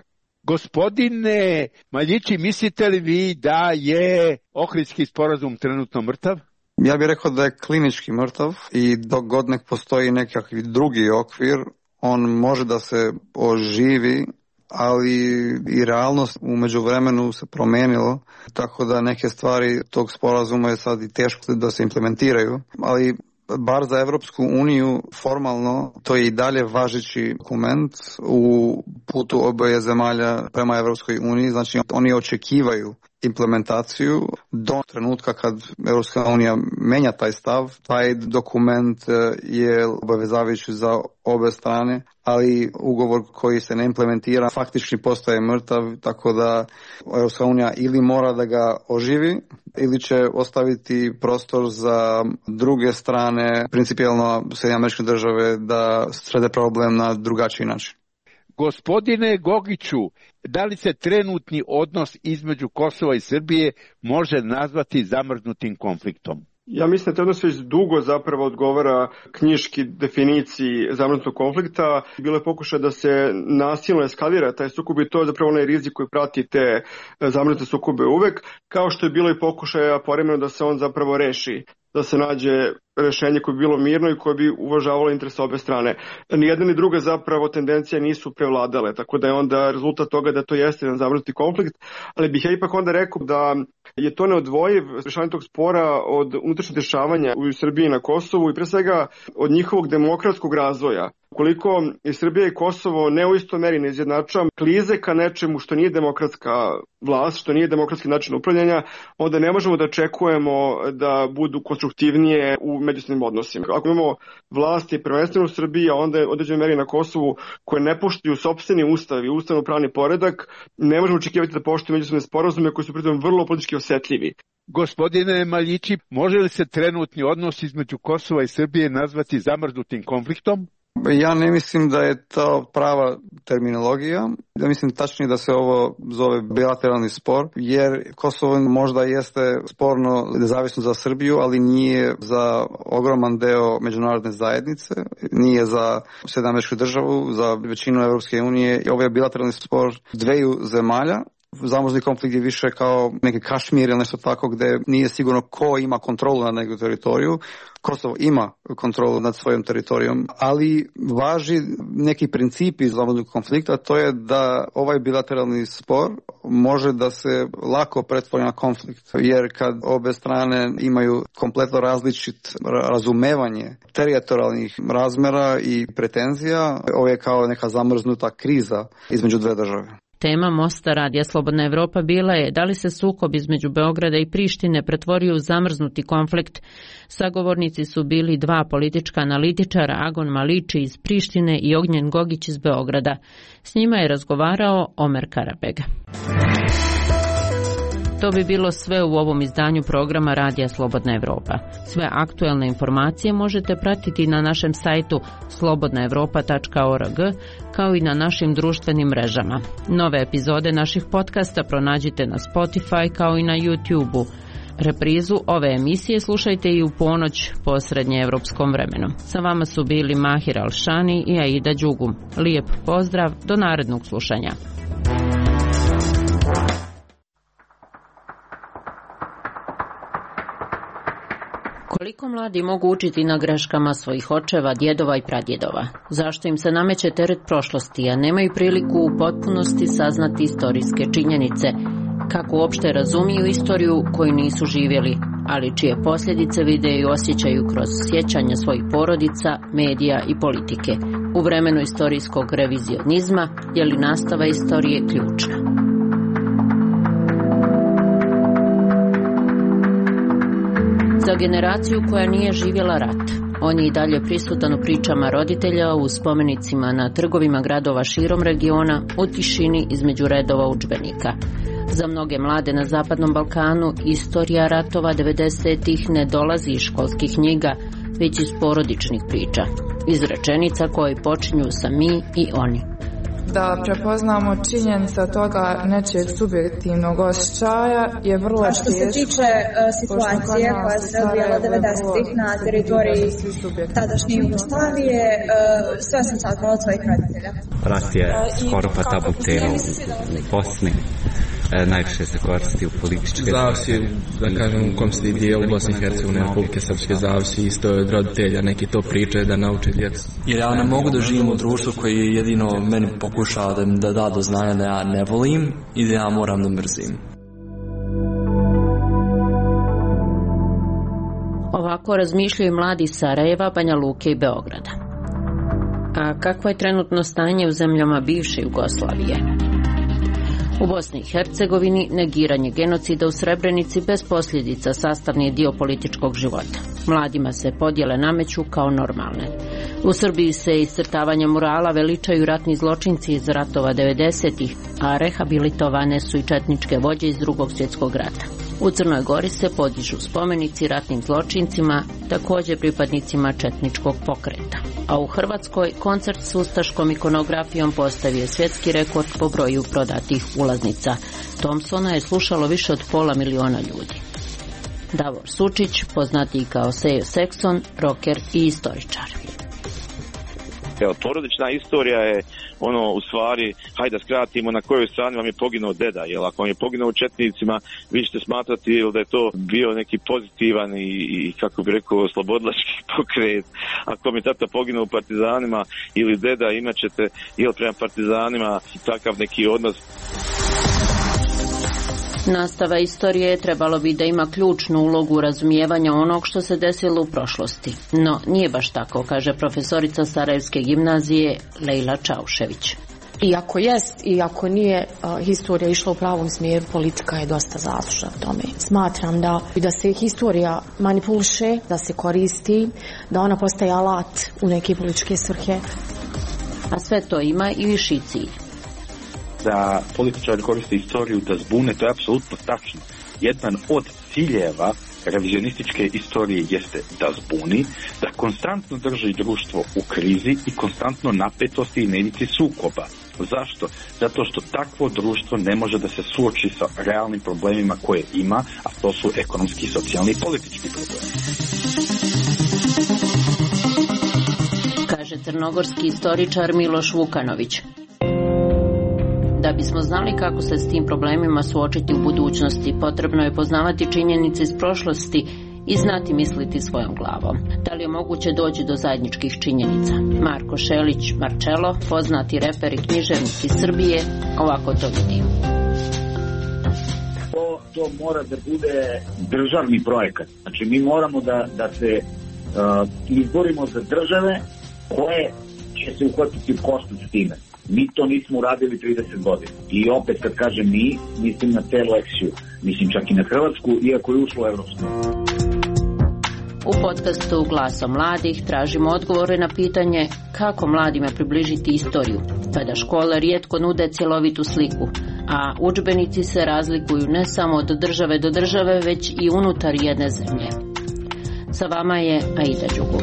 Gospodine Maljići, mislite li vi da je Ohridski sporazum trenutno mrtav? Ja bih rekao da je klinički mrtav i dok god nek postoji nekakvi drugi okvir, on može da se oživi, ali i realnost u međuvremenu se promenilo, tako da neke stvari tog sporazuma je sad i teško da se implementiraju, ali bar za Evropsku uniju formalno to je i dalje važeći dokument u putu oboje zemalja prema Evropskoj uniji, znači oni očekivaju implementaciju do trenutka kad Evropska unija menja taj stav. Taj dokument je obavezavajući za obe strane, ali ugovor koji se ne implementira faktički postaje mrtav, tako da Evropska unija ili mora da ga oživi ili će ostaviti prostor za druge strane, principijelno Sjedinjene Američke Države, da srede problem na drugačiji način. Gospodine Gogiću, da li se trenutni odnos između Kosova i Srbije može nazvati zamrznutim konfliktom? Ja mislim da taj odnos već dugo zapravo odgovara knjiški definiciji zamrznutog konflikta. Bilo je pokušaj da se nasilno eskalira taj sukob i to je zapravo onaj rizik koji prati te zamrznute sukobe uvek, kao što je bilo i pokušaja povremeno da se on zapravo reši, da se nađe rešenje koje bi bilo mirno i koje bi uvažavalo interese obe strane. Nijedna ni druga zapravo tendencija nisu prevladale, tako da je onda rezultat toga da to jeste jedan zamrznuti konflikt, ali bih ja ipak onda rekao da je to neodvojiv rešavanje tog spora od unutrašnjih dešavanja u Srbiji na Kosovu i pre svega od njihovog demokratskog razvoja. Ukoliko je Srbija i Kosovo ne u istoj meri ne izjednačava klize ka nečemu što nije demokratska vlast, što nije demokratski način upravljanja, onda ne možemo da očekujemo da budu konstruktivnije u međusobnim odnosima. Ako imamo vlasti prvenstveno u Srbiji, a onda određenoj meri na Kosovu koje ne poštuju sopstveni ustav i ustavno-pravni poredak, ne možemo očekivati da poštuju međusobne sporazume koji su pritom vrlo politički osetljivi. Gospodine Maljići, može li se trenutni odnos između Kosova i Srbije nazvati zamrznutim konfliktom? Ja ne mislim da je to prava terminologija. Ja mislim tačnije da se ovo zove bilateralni spor, jer Kosovo možda jeste sporno nezavisno za Srbiju, ali nije za ogroman deo međunarodne zajednice, nije za Sjedinjene Američke Države, za većinu Evropske unije. Ovo je bilateralni spor dveju zemalja. Zamrzni konflikt je više kao neki Kašmir ili nešto tako gde nije sigurno ko ima kontrolu nad nekom teritoriju. Kosovo ima kontrolu nad svojim teritorijom, ali važi neki princip iz zamrznog konflikta, to je da ovaj bilateralni spor može da se lako pretvori na konflikt, jer kad obe strane imaju kompletno različit razumevanje teritorijalnih razmera i pretenzija, ovo je kao neka zamrznuta kriza između dve države. Tema mosta Radija Slobodna Evropa bila je da li se sukob između Beograda i Prištine pretvorio u zamrznuti konflikt. Sagovornici su bili dva politička analitičara, Agon Maliči iz Prištine i Ognjen Gogić iz Beograda. S njima je razgovarao Omer Karabega. To bi bilo sve u ovom izdanju programa Radija Slobodna Evropa. Sve aktuelne informacije možete pratiti na našem sajtu slobodnaevropa.org kao i na našim društvenim mrežama. Nove epizode naših podcasta pronađite na Spotify kao i na YouTube-u. Reprizu ove emisije slušajte i u ponoć po srednjeevropskom vremenu. Sa vama su bili Mahir Alšani i Aida Đugum. Lijep pozdrav, do narednog slušanja. Koliko mladi mogu učiti na greškama svojih očeva, djedova i pradjedova? Zašto im se nameće teret prošlosti, a nemaju priliku u potpunosti saznati istorijske činjenice? Kako uopšte razumiju istoriju koju nisu živjeli, ali čije posljedice vide i osjećaju kroz sjećanja svojih porodica, medija i politike? U vremenu istorijskog revizionizma je li nastava istorije ključna? Za generaciju koja nije živjela rat, on je i dalje prisutan u pričama roditelja, u spomenicima na trgovima gradova širom regiona, u tišini između redova udžbenika. Za mnoge mlade na Zapadnom Balkanu istorija ratova 90-ih ne dolazi iz školskih knjiga, već iz porodičnih priča, iz rečenica koje počinju sa mi i oni. Da prepoznamo činjenica toga nečeg subjektivnog osjećaja je vrlo teško. Što se tiče situacije koja se odvijala 90-ih na teritoriji tadašnje Jugoslavije, sve sam saznala od svojih roditelja. Rat je skoro pa tabu tema u Bosni. Najviše se koristi u političke... Zavisi, da kažem, u kom se dijelu Bosne i Hercegovine, Republike Srpske, zavisi isto od roditelja, neki to pričaju da nauče djecu. Jer ja ne mogu da živim u društvu koji je jedino meni pokušao da da do znanja da ja ne volim i da ja moram da mrzim. Ovako razmišljaju mladi Sarajeva, Banja Luke i Beograda. A kakvo je trenutno stanje u zemljama bivše Jugoslavije? U Bosni i Hercegovini negiranje genocida u Srebrenici bez posljedica sastavni je dio političkog života. Mladima se podjele nameću kao normalne. U Srbiji se iscrtavanje murala veličaju ratni zločinci iz ratova 90-ih, a rehabilitovane su i četničke vođe iz Drugog svjetskog rata. U Crnoj Gori se podižu spomenici ratnim zločincima, također pripadnicima četničkog pokreta. A u Hrvatskoj koncert s ustaškom ikonografijom postavio svjetski rekord po broju prodatih ulaznica. Thompsona je slušalo više od 500.000 ljudi. Davor Sučić, poznatiji kao Sejo Sekson, rocker i istoričar. Evo, porodična istorija je ono, u stvari, hajde da skratimo na kojoj strani vam je poginuo deda, jer ako vam je poginuo u četnicima, vi ćete smatrati da je to bio neki pozitivan i kako bi rekao, slobodlački pokret. Ako vam je tata poginuo u partizanima ili deda, imat ćete ili prema partizanima takav neki odnos. Nastava istorije trebalo bi da ima ključnu ulogu u razumijevanju onog što se desilo u prošlosti. No, nije baš tako, kaže profesorica Sarajevske gimnazije Lejla Čaušević. Iako jest i ako nije historija išla u pravom smjeru, politika je dosta zaslužna tome. Smatram da se historija manipuliše, da se koristi, da ona postaje alat u neke političke svrhe. A sve to ima i viši cilj. Da političari koriste istoriju da zbune, to je apsolutno tačno. Jedan od ciljeva revizionističke istorije jeste da zbuni, da konstantno drži društvo u krizi i konstantno napetosti i na ivici sukoba. Zašto? Zato što takvo društvo ne može da se suoči sa realnim problemima koje ima, a to su ekonomski, socijalni i politički problemi. Kaže crnogorski istoričar Miloš Vukanović. Da bismo znali kako se s tim problemima suočiti u budućnosti, potrebno je poznavati činjenice iz prošlosti i znati misliti svojom glavom. Da li je moguće doći do zajedničkih činjenica? Marko Šelić Marcello, poznati reper i književnik iz Srbije, ovako to vidi. To mora da bude državni projekat. Znači mi moramo da se izborimo za države koje će se uhvatiti koštac s time. Mi to nismo uradili 30 godina. I opet kad kažem mi, mislim na celu eksiju. Mislim čak i na Hrvatsku, iako je ušlo u Evropsku. U podcastu Glasom mladih tražimo odgovore na pitanje kako mladima približiti istoriju, kada škole rijetko nude cjelovitu sliku, a udžbenici se razlikuju ne samo od države do države, već i unutar jedne zemlje. Sa vama je Aida Đugu.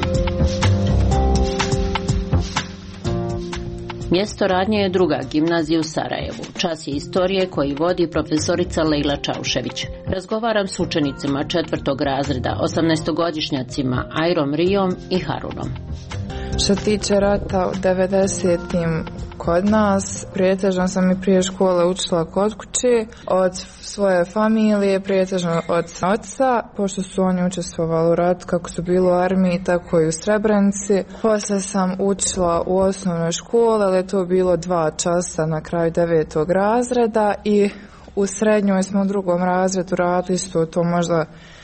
Mjesto radnje je druga gimnazija u Sarajevu. Čas je istorije koji vodi profesorica Lejla Čaušević. Razgovaram s učenicima 4. razreda, 18-godišnjacima Ajrom Rijom i Harunom. Što tiče rata u 90-im kod nas, prijetežno sam i prije škole učila kod kuće, od svoje familije, prijetežno od oca, pošto su oni učestvovali u ratu kako su bili u armiji, tako i u Srebrenici. Poslije sam učila u osnovnoj školi, ali je to bilo 2 časa na kraju 9. razreda i u srednjoj smo u 2. razredu radili isto to možda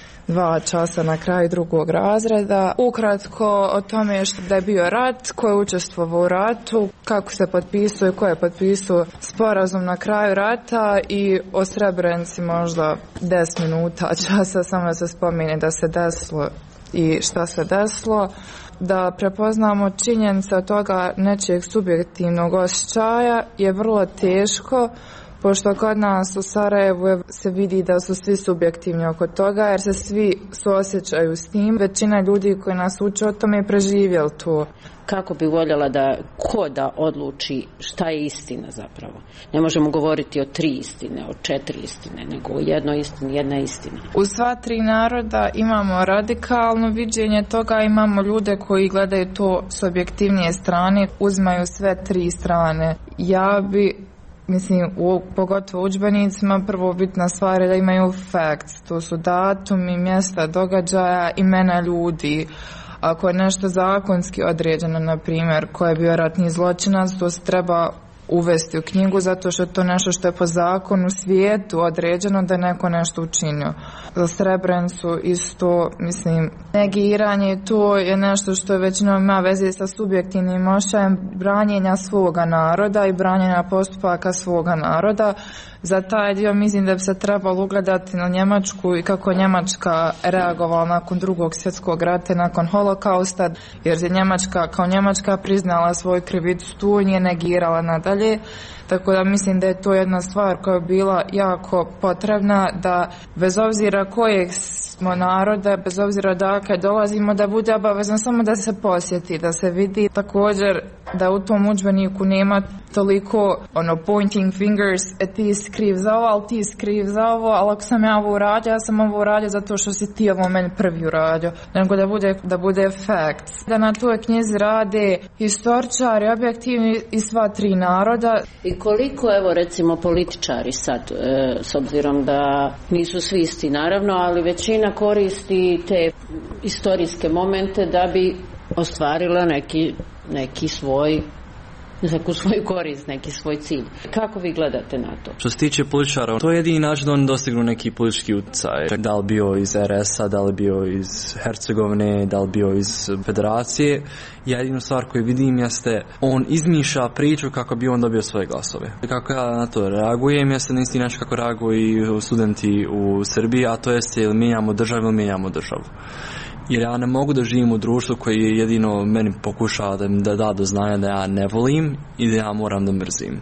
2 časa na kraju 2. razreda. Ukratko o tome da je bio rat, ko je učestvovao u ratu, kako se potpisuje, ko je potpisao sporazum na kraju rata i o Srebrenici možda 10 minuta časa, samo da se spomene da se desilo i šta se desilo. Da prepoznamo činjenice od toga nečijeg subjektivnog osjećaja je vrlo teško, pošto kod nas u Sarajevu se vidi da su svi subjektivni oko toga, jer se svi suosjećaju s tim. Većina ljudi koji nas uče o tome je preživjeli to. Kako bi voljela ko da odluči šta je istina zapravo? Ne možemo govoriti o 3 istine, o 4 istine, nego o jednoj istini, jedna istina. U sva 3 naroda imamo radikalno viđenje toga, imamo ljude koji gledaju to s objektivnije strane, uzmaju sve 3 strane. Ja bi pogotovo u udžbenicima, prvo bitna stvar je da imaju facts, to su datumi, mjesta događaja, imena ljudi. Ako je nešto zakonski određeno, na primjer, ko je bio ratni zločinac, to se treba uvesti u knjigu, zato što je to nešto što je po zakonu svijetu određeno da je neko nešto učinio. Za Srebrenicu isto, negiranje, to je nešto što je većinom ima veze sa subjektivnim osjećajem branjenja svoga naroda i branjenja postupaka svoga naroda. Za taj dio mislim da bi se trebalo ugledati na Njemačku i kako Njemačka reagovala nakon 2. svjetskog rata, nakon holokausta, jer je Njemačka kao Njemačka priznala svoju krivicu tu i nije negirala nadalje. Tako da mislim da je to jedna stvar koja je bila jako potrebna, da bez obzira kojeg smo naroda, bez obzira odakle dolazimo, da bude obavezno samo da se posjeti, da se vidi. Također da u tom udžbeniku nema toliko pointing fingers, ti si kriv za ovo, ali ti si kriv za ovo, ali ako sam ja ovo uradio, ja sam ovo uradio zato što si ti ovo meni prvi uradio. Nego da bude facts. Da na toj knjizi rade historičari, objektivni i sva 3 naroda. I koliko, evo recimo, političari sad, s obzirom da nisu svi isti naravno, ali većina koristi te istorijske momente da bi ostvarila neki svoj, neku svoju korist, neki svoj cilj. Kako vi gledate na to? Što se tiče političara, to je jedini način da oni dostignu neki politički utjecaj. Da li bio iz RS-a, da li bio iz Hercegovine, da li bio iz Federacije. Jedinu stvar koju vidim jeste, on izmišlja priču kako bi on dobio svoje glasove. Kako ja na to reagujem, jeste na isti način kako reaguju studenti u Srbiji, a to jeste ili mijenjamo državu ili mijenjamo državu. Jer ja ne mogu da živim u društvu koji je jedino meni pokušava da da do znanja da ja ne volim i da ja moram da mrzim.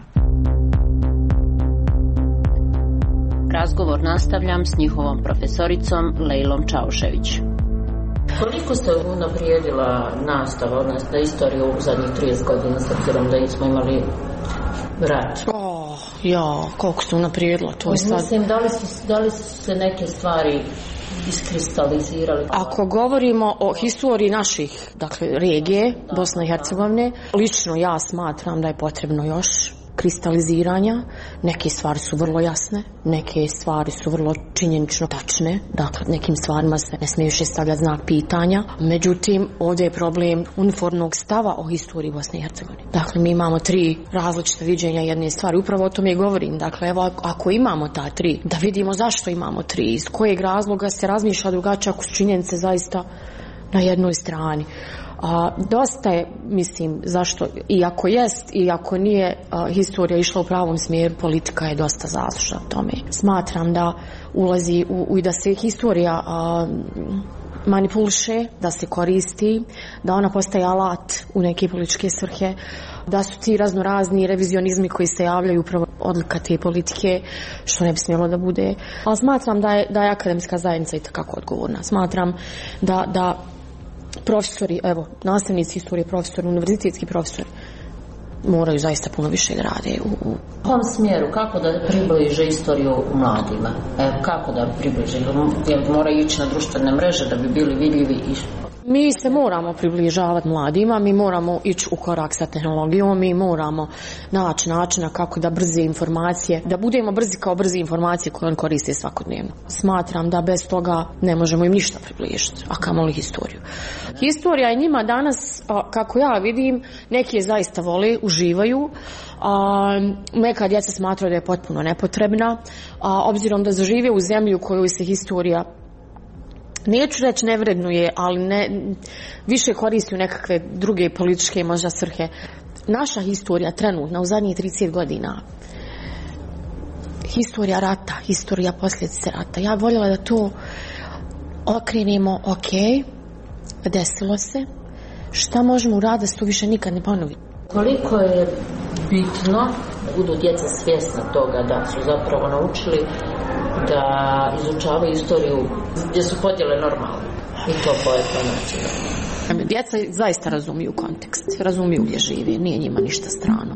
Razgovor nastavljam s njihovom profesoricom Lejlom Čaušević. Koliko ste unaprijedila nastavu, odnosno istoriju u zadnjih 30 godina, s obzirom da smo imali rat? Koliko ste unaprijedila, to je sad... Mislim, da li su se neke stvari iskristalizirali? Ako govorimo o historiji naših, regije, Bosne i Hercegovine, lično ja smatram da je potrebno još kristaliziranja. Neke stvari su vrlo jasne, neke stvari su vrlo činjenično tačne, nekim stvarima se ne smije više stavljati znak pitanja. Međutim, ovdje je problem uniformnog stava o historiji Bosne i Hercegovine. Mi imamo 3 različite viđenja jedne stvari, upravo o tome i govorim. Evo, ako imamo ta 3, da vidimo zašto imamo 3, iz kojeg razloga se razmišlja drugačije ako su činjenice zaista na jednoj strani. Dosta je, mislim, zašto, iako jest, iako nije historija išla u pravom smjeru, politika je dosta zaslužna u tome. Smatram da ulazi i da se historija manipuliše, da se koristi, da ona postaje alat u neke političke svrhe, da su ti raznorazni revizionizmi koji se javljaju upravo odlika te politike, što ne bi smjelo da bude. Ali smatram da je akademska zajednica itekako odgovorna. Smatram da profesori, evo, nastavnici historije, profesori, univerzitetski profesori, moraju zaista puno više da rade u kom smjeru, kako da približe istoriju mladima? Kako da približe? Jel moraju ići na društvene mreže da bi bili vidljivi? Mi se moramo približavati mladima, mi moramo ići u korak sa tehnologijom, mi moramo naći načina kako da brze informacije, da budemo brzi kao brze informacije koje on koriste svakodnevno. Smatram da bez toga ne možemo im ništa približiti, a kamoli historiju. Historija je njima danas, kako ja vidim, neki je zaista vole, uživaju, neka djeca smatraju da je potpuno nepotrebna, obzirom da zažive u zemlji u kojoj se historija, neću reći ne vrednuje, ali više koristi u nekakve druge političke možda svrhe. Naša historija trenutna u zadnjih 30 godina, historija rata, historija posljedice rata, ja voljela da to okrenemo, ok, desilo se, šta možemo uraditi da se to više nikad ne ponovi. Koliko je bitno da budu djeca svjesna toga da su zapravo naučili da izučavaju istoriju gdje su podjele normalne i to po načinu. Djeca zaista razumiju kontekst, razumiju gdje žive, nije njima ništa strano.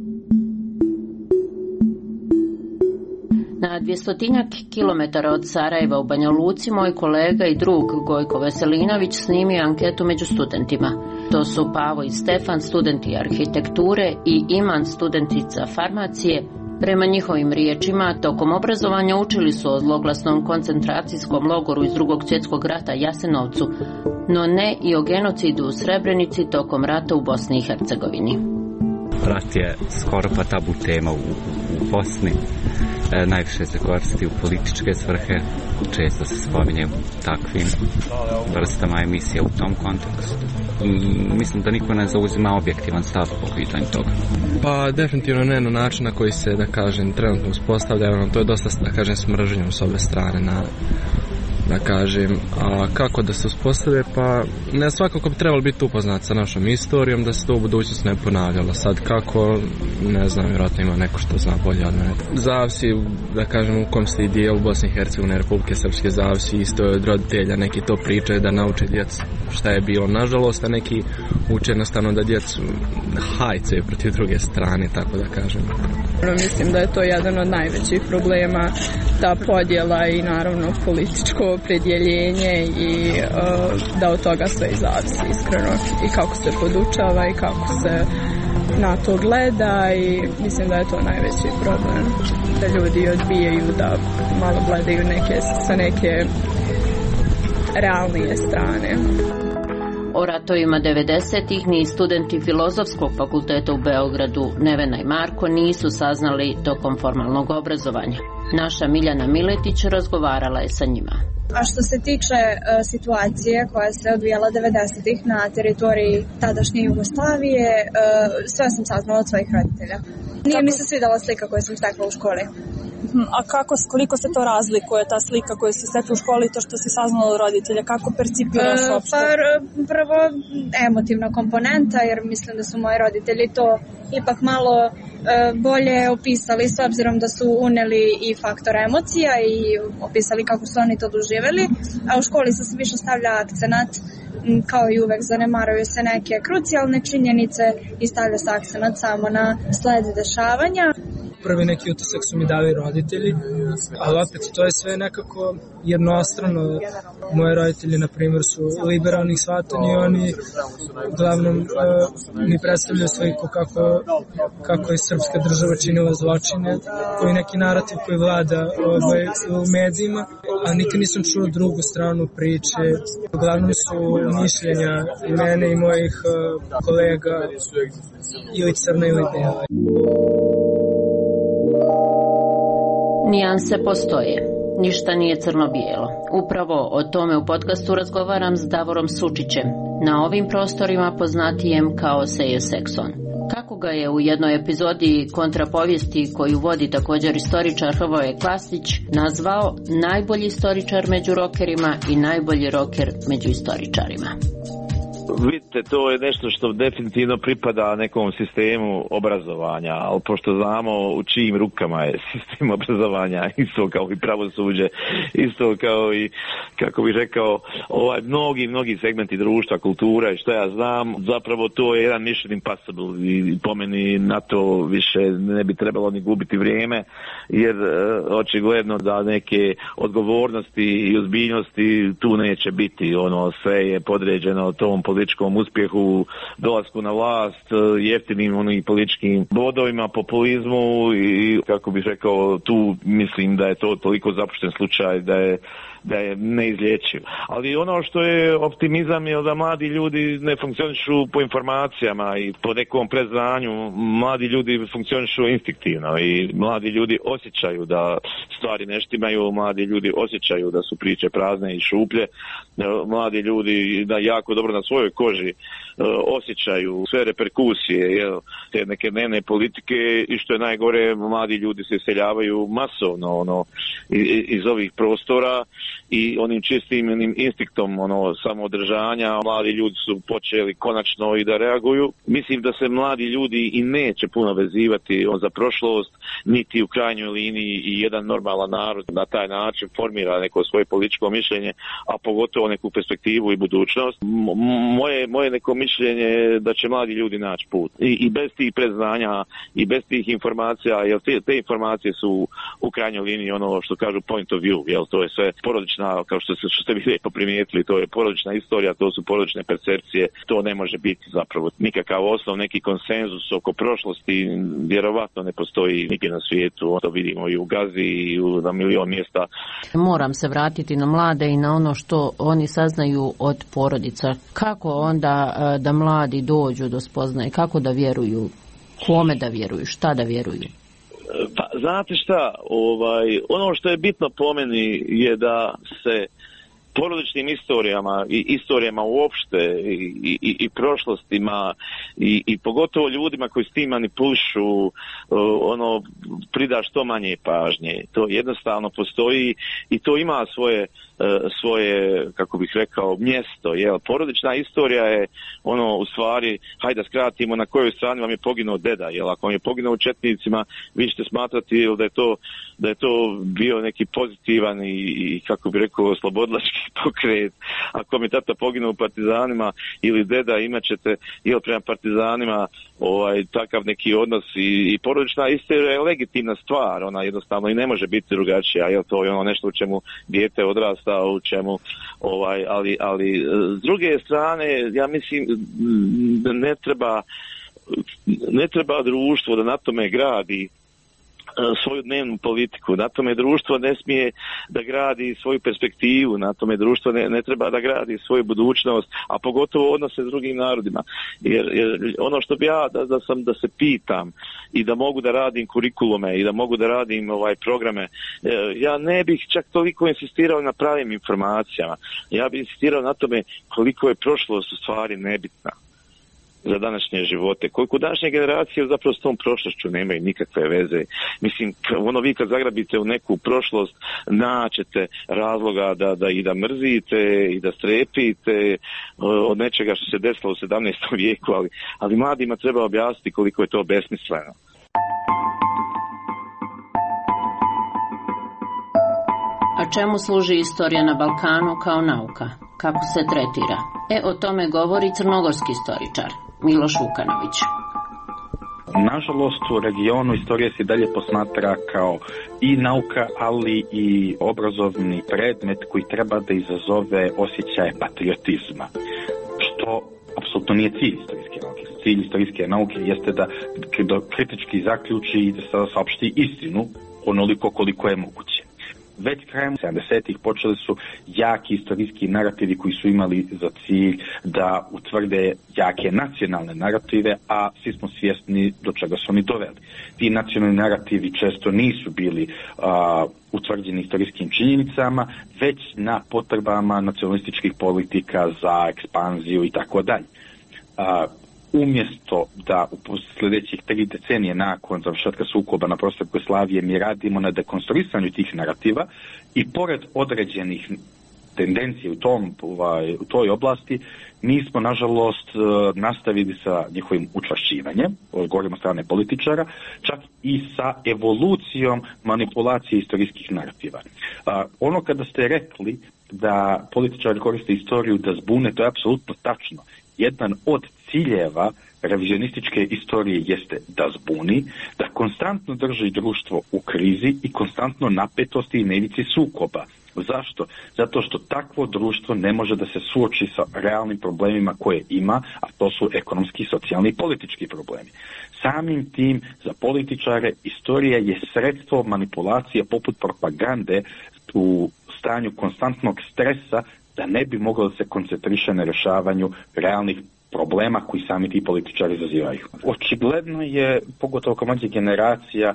Na 200-tinjak kilometara od Sarajeva u Banja Luci moj kolega i drug Gojko Veselinović snimio anketu među studentima. To su Pavo i Stefan, studenti arhitekture, i Iman, studentica farmacije. Prema njihovim riječima, tokom obrazovanja učili su o zloglasnom koncentracijskom logoru iz Drugog svjetskog rata Jasenovcu, no ne i o genocidu u Srebrenici tokom rata u Bosni i Hercegovini. Rat je skoro pa tabu tema u Bosni. Najviše se koristi u političke svrhe, često se spominje takvim vrstama emisija u tom kontekstu. Mislim da niko ne zauzima objektivan stav po pitanju toga. Pa definitivno ne na način na koji se, da kažem, trenutno uspostavlja, to je dosta, da kažem, s mržnjom s ove strane da kažem, a kako da se uspostavlja, pa ne svakako bi trebalo biti upoznat sa našom istorijom, da se to u budućnosti ne ponavljalo. Sad kako, ne znam, vjerojatno ima neko što zna bolje od mene. Zavisi, da kažem, u kom se dijelu Bosne i Hercegovine, Republike Srpske, zavisi isto od roditelja, neki to pričaju da nauče djecu šta je bilo. Nažalost, a neki uče jednostavno da djecu hajce protiv druge strane, tako da kažem. Mislim da je to jedan od najvećih problema, ta podjela i naravno političko opredjeljenje i da od toga sve i zavisi iskreno i kako se podučava i kako se na to gleda i mislim da je to najveći problem. Da ljudi odbijaju da malo gledaju sa neke realnije strane. O ratovima 90-ih ni studenti Filozofskog fakulteta u Beogradu Nevena i Marko nisu saznali tokom formalnog obrazovanja. Naša Miljana Miletić razgovarala je sa njima. A što se tiče situacije koja se odvijala 90-ih na teritoriji tadašnje Jugoslavije, sve sam saznala od svojih roditelja. Nije mi se svidjela slika koju sam stekla u školi. A koliko se to razlikuje, ta slika koju si stekla u školi i to što si saznala od roditelja? Kako percipiraš uopšte? Prvo emotivna komponenta, jer mislim da su moji roditelji to ipak malo bolje opisali, s obzirom da su uneli i faktor emocija i opisali kako su oni to doživjeli, a u školi se više stavlja akcenat, kao i uvek zanemaruju se neke krucijalne činjenice i stavlja se akcenat samo na sled dešavanja. Prvi neki utisak su mi dali roditelji, ali opet to je sve nekako jednostrano. Moji roditelji, na primjer, su liberalnih shvatanja i oni uglavnom mi predstavljaju sliku kako je srpska država činila zločine, koji neki narativ koji vlada u medijima, a nikad nisam čuo drugu stranu priče. Uglavnom su mišljenja i mene i mojih kolega ili crna ili bela. Nijanse postoje. ništa nije crno-bijelo. Upravo o tome u podcastu razgovaram s Davorom Sučićem, na ovim prostorima poznatijem kao Seje Sekson. Kako ga je u jednoj epizodi kontrapovijesti koju vodi također istoričar Hrvoje Klasić nazvao najbolji istoričar među rokerima i najbolji roker među istoričarima. Vidite, to je nešto što definitivno pripada nekom sistemu obrazovanja, ali pošto znamo u čijim rukama je sistem obrazovanja, isto kao i pravosuđe, isto kao i, kako bih rekao, mnogi segmenti društva, kultura i što ja znam, zapravo to je jedan mission impossible i po meni na to više ne bi trebalo ni gubiti vrijeme, jer očigledno da neke odgovornosti i ozbiljnosti tu neće biti, sve je podređeno tom političkom uspjehu, dolasku na vlast, jeftinim političkim bodovima, populizmu i, kako bih rekao, tu mislim da je to toliko zapušten slučaj da je neizlječiv. Ali ono što je optimizam je da mladi ljudi ne funkcionišu po informacijama i po nekom predznanju. Mladi ljudi funkcionišu instinktivno i mladi ljudi osjećaju da stvari ne štimaju, mladi ljudi osjećaju da su priče prazne i šuplje, mladi ljudi da jako dobro na svojoj koži osjećaju sve reperkusije te neke dnevne politike i što je najgore, mladi ljudi se iseljavaju masovno iz ovih prostora i onim čistim instinktom samoodržanja mladi ljudi su počeli konačno i da reaguju. Mislim da se mladi ljudi i neće puno vezivati za prošlost, niti u krajnjoj liniji i jedan normalan narod na taj način formira neko svoje političko mišljenje, a pogotovo neku perspektivu i budućnost. Moje neko mišljenje je da će mladi ljudi naći put. I bez tih predznanja i bez tih informacija, jer te informacije su u krajnjoj liniji ono što kažu point of view, jer to je sve porodična, kao što ste vi lijepo primijetili, to je porodična istorija, to su porodične percepcije, to ne može biti zapravo nikakav osnov, neki konsenzus oko prošlosti, vjerovatno ne postoji nigdje na svijetu, to vidimo i u Gazi i na milion mjesta. Moram se vratiti na mlade i na ono što oni saznaju od porodica. Kako onda da mladi dođu do spoznaje, kako da vjeruju, kome da vjeruju, šta da vjeruju? Pa znate šta, ono što je bitno po meni je da se porodičnim istorijama i istorijama uopšte i prošlostima i pogotovo ljudima koji s tim manipulišu prida što manje pažnje. To jednostavno postoji i to ima svoje, kako bih rekao, mjesto. Porodična istorija je u stvari, hajde da skratimo, na kojoj strani vam je poginuo deda. Ako vam je poginuo u četnicima, vi ćete smatrati da je to bio neki pozitivan i kako bih rekao, slobodlački pokret. Ako mi tata poginuo u partizanima ili deda, imat ćete prema partizanima takav neki odnos i porodična istorija je legitimna stvar, ona jednostavno i ne može biti drugačija, to je nešto u čemu dijete odrasta, u čemu ali s druge strane ja mislim da ne treba društvo da na tome gradi svoju dnevnu politiku, na tome društvo ne smije da gradi svoju perspektivu, na tome društvo ne treba da gradi svoju budućnost, a pogotovo odnose s drugim narodima. Jer ono što bi ja da se pitam i da mogu da radim kurikulume i da mogu da radim programe, ja ne bih čak toliko insistirao na pravim informacijama. Ja bih insistirao na tome koliko je prošlost u stvari nebitna za današnje živote. Koliko današnje generacije zapravo s tom prošlošću nemaju nikakve veze. Mislim, vi kad zagrabite u neku prošlost, naćete razloga da mrzite i da strepite od nečega što se desilo u 17. vijeku, ali mladima treba objasniti koliko je to besmisleno. A čemu služi istorija na Balkanu kao nauka? Kako se tretira? O tome govori crnogorski istoričar Miloš Vukanović. Nažalost, u regionu istorija se dalje posmatra kao i nauka, ali i obrazovni predmet koji treba da izazove osjećaje patriotizma, što apsolutno nije cilj istorijske nauke. Cilj istorijske nauke jeste da kritički zaključi i da saopšti istinu onoliko koliko je moguće. Već krajem 70-ih počeli su jaki istorijski narativi koji su imali za cilj da utvrde jake nacionalne narative, a svi smo svjesni do čega su oni doveli. Ti nacionalni narativi često nisu bili utvrđeni istorijskim činjenicama, već na potrebama nacionalističkih politika za ekspanziju i tako dalje. Umjesto da u sljedećih 3 decenije nakon završetka sukoba na prostoru Jugoslavije mi radimo na dekonstruisanju tih narativa i pored određenih tendencije u toj oblasti, mi smo nažalost nastavili sa njihovim učvršćivanjem, govorimo strane političara, čak i sa evolucijom manipulacije istorijskih narativa. Ono kada ste rekli da političari koriste istoriju da zbune, to je apsolutno tačno. Jedan od ciljeva revizionističke istorije jeste da zbuni, da konstantno drži društvo u krizi i konstantno napetosti i na ivici sukoba. Zašto? Zato što takvo društvo ne može da se suoči sa realnim problemima koje ima, a to su ekonomski, socijalni i politički problemi. Samim tim, za političare, istorija je sredstvo manipulacije poput propagande u stanju konstantnog stresa da ne bi moglo da se koncentriše na rješavanju realnih problema koji sami ti političari izazivaju. Očigledno je, pogotovo kao mlađa generacija,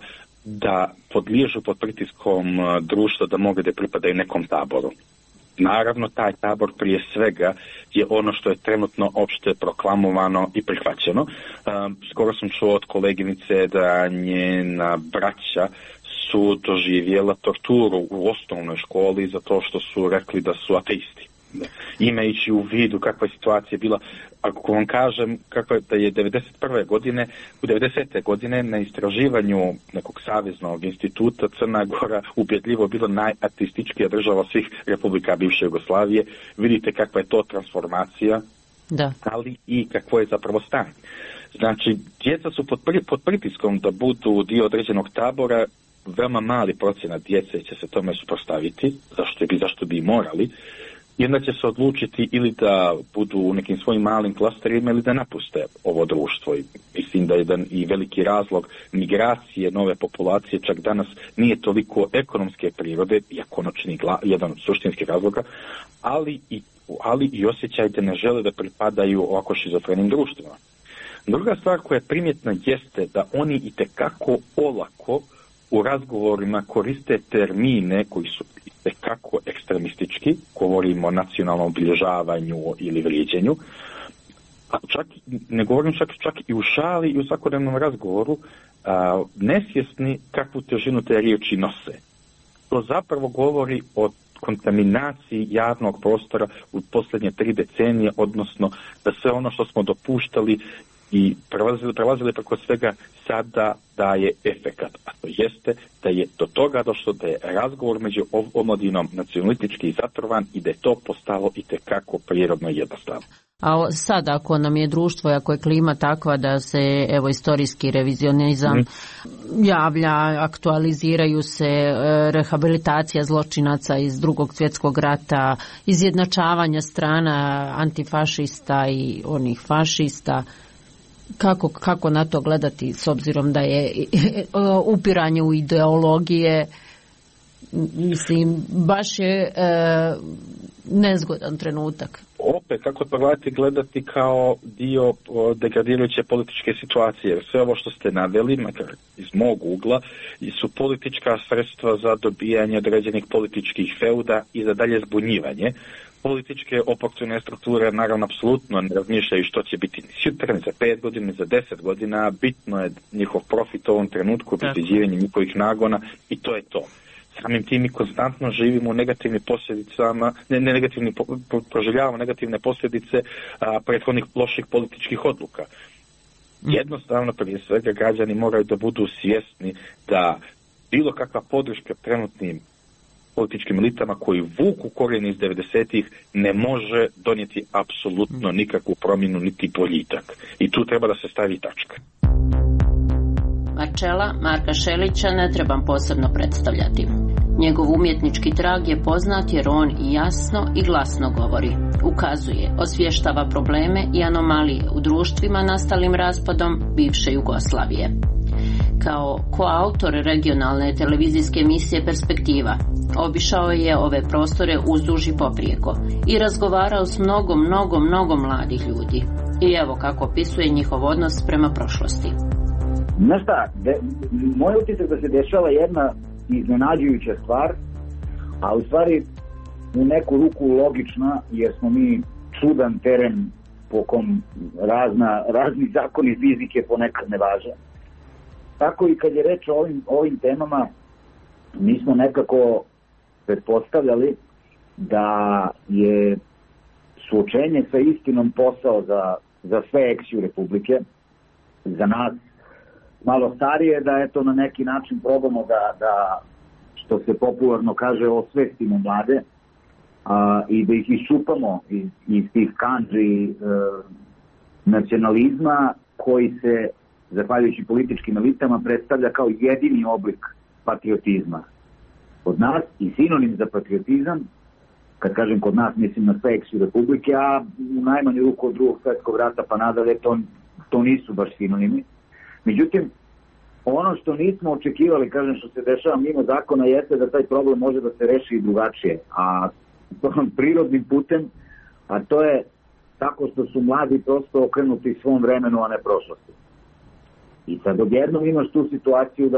da podliježu pod pritiskom društva da mogu da pripadaju nekom taboru. Naravno, taj tabor prije svega je ono što je trenutno opšte proklamovano i prihvaćeno. Skoro sam čuo od koleginice da njena braća su doživjela torturu u osnovnoj školi zato što su rekli da su ateisti. Imajući u vidu kakva je situacija bila, ako vam kažem da je 91. godine, u 90. godine na istraživanju nekog saveznog instituta Crna Gora ubjedljivo bila najateističkija država svih republika bivše Jugoslavije, vidite kakva je to transformacija, da. Ali i kakvo je zapravo stanje. Znači, djeca su pod pritiskom da budu dio određenog tabora, veoma mali procenat djece će se tome suprotstaviti, zašto bi morali, i onda će se odlučiti ili da budu u nekim svojim malim klasterima ili da napuste ovo društvo. I mislim da je jedan i veliki razlog migracije nove populacije čak danas nije toliko ekonomske prirode, iako ono čini jedan od suštinskih razloga, ali i osjećaj da ne žele da pripadaju ovako šizofrenim društvima. Druga stvar koja je primjetna jeste da oni itekako olako u razgovorima koriste termine koji su itekako ekstremistički, govorimo o nacionalnom obilježavanju ili vrijeđenju, a ne govorim čak i u šali i u svakodnevnom razgovoru, nesvjesni kakvu težinu te riječi nose. To zapravo govori o kontaminaciji javnog prostora u posljednje 3 decenije, odnosno da sve ono što smo dopuštali i prelazili preko svega sada daje efekat, a to jeste da je do toga došlo da je razgovor među omladinom nacionalistički zatrovan i da je to postalo itekako prirodno jednostavno. A sad ako nam je društvo, ako je klima takva da se istorijski revizionizam javlja, aktualiziraju se, rehabilitacija zločinaca iz Drugog svjetskog rata, izjednačavanja strana antifašista i onih fašista, kako na to gledati s obzirom da je upiranje u ideologije, mislim, baš je nezgodan trenutak. Opet, kako to gledati kao dio degradirajuće političke situacije. Sve ovo što ste naveli, makar iz mog ugla, su politička sredstva za dobijanje određenih političkih feuda i za dalje zbunjivanje. Političke oportune strukture naravno apsolutno ne razmišljaju što će biti sutra, za 5 godina, za 10 godina. Bitno je njihov profit u ovom trenutku, obezbeđivanje njihovih nagona i to je to. Samim tim mi konstantno živimo u negativnim posljedicama, proživljavamo negativne posljedice prethodnih loših političkih odluka. Jednostavno, prije svega, građani moraju da budu svjesni da bilo kakva podrška trenutnim političkim elitama koji vuku korijene iz 90-ih ne može donijeti apsolutno nikakvu promjenu niti boljitak. I tu treba da se stavi tačka. Marčela Marka Šelića ne trebam posebno predstavljati. Njegov umjetnički trag je poznat jer on i jasno i glasno govori, ukazuje, osvještava probleme i anomalije u društvima nastalim raspadom bivše Jugoslavije. Kao koautor regionalne televizijske emisije Perspektiva, obišao je ove prostore uzduž i poprijeko i razgovarao s mnogo mladih ljudi. I evo kako opisuje njihov odnos prema prošlosti. Znaš šta, moj utisak da se dešava jedna iznenađujuća stvar, a u stvari u neku ruku logična, jer smo mi čudan teren po kom razni zakoni fizike ponekad ne važe. Tako i kad je reč o ovim temama, mi smo nekako pretpostavljali da je suočenje sa istinom posao za sve eksiju Republike, za nas malo starije, da eto na neki način probamo da što se popularno kaže, osvestimo mlade i da ih iščupamo iz tih kandži nacionalizma koji se, zahvaljujući političkim elitama, predstavlja kao jedini oblik patriotizma. Kod nas i sinonim za patriotizam, kad kažem kod nas, mislim na sve eksiju Republike, a u najmanju ruku od Drugog svjetskog rata pa nadalje, to nisu baš sinonimi. Međutim, ono što nismo očekivali, kažem, što se dešava mimo zakona, jeste da taj problem može da se reši i drugačije, a prirodnim putem, a to je tako što su mladi prosto okrenuti svom vremenu, a ne prošlosti. I sad odjednom imaš tu situaciju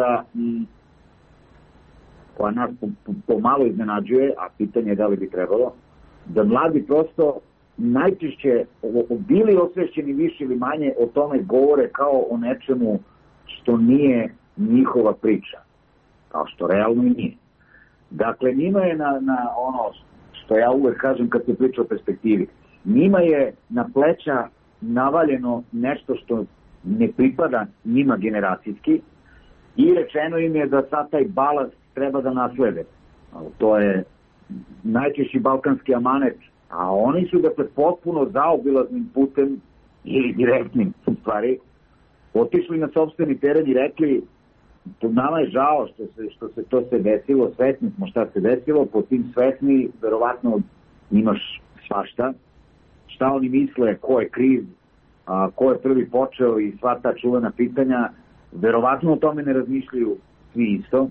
koja nas pomalo iznenađuje, a pitanje je da li bi trebalo, da mladi prosto najčešće bili osvešćeni više ili manje o tome govore kao o nečemu što nije njihova priča, kao što realno i nije. Dakle, njima je na ono što ja uvek kažem kad se priča o perspektivi, njima je na pleća navaljeno nešto što ne pripada njima generacijski i rečeno im je da sad taj balast treba da naslede. To je najčešći balkanski amanet, a oni su dakle potpuno zaobilaznim putem ili direktnim u stvari otišli na sopstveni teren i rekli nama je žao što se to se desilo, svesni smo šta se desilo, po tim svesni verovatno imaš svašta, šta oni misle, ko je kriv, ko je prvi počeo i sva ta čuvena pitanja, verovatno o tome ne razmišljaju svi isto,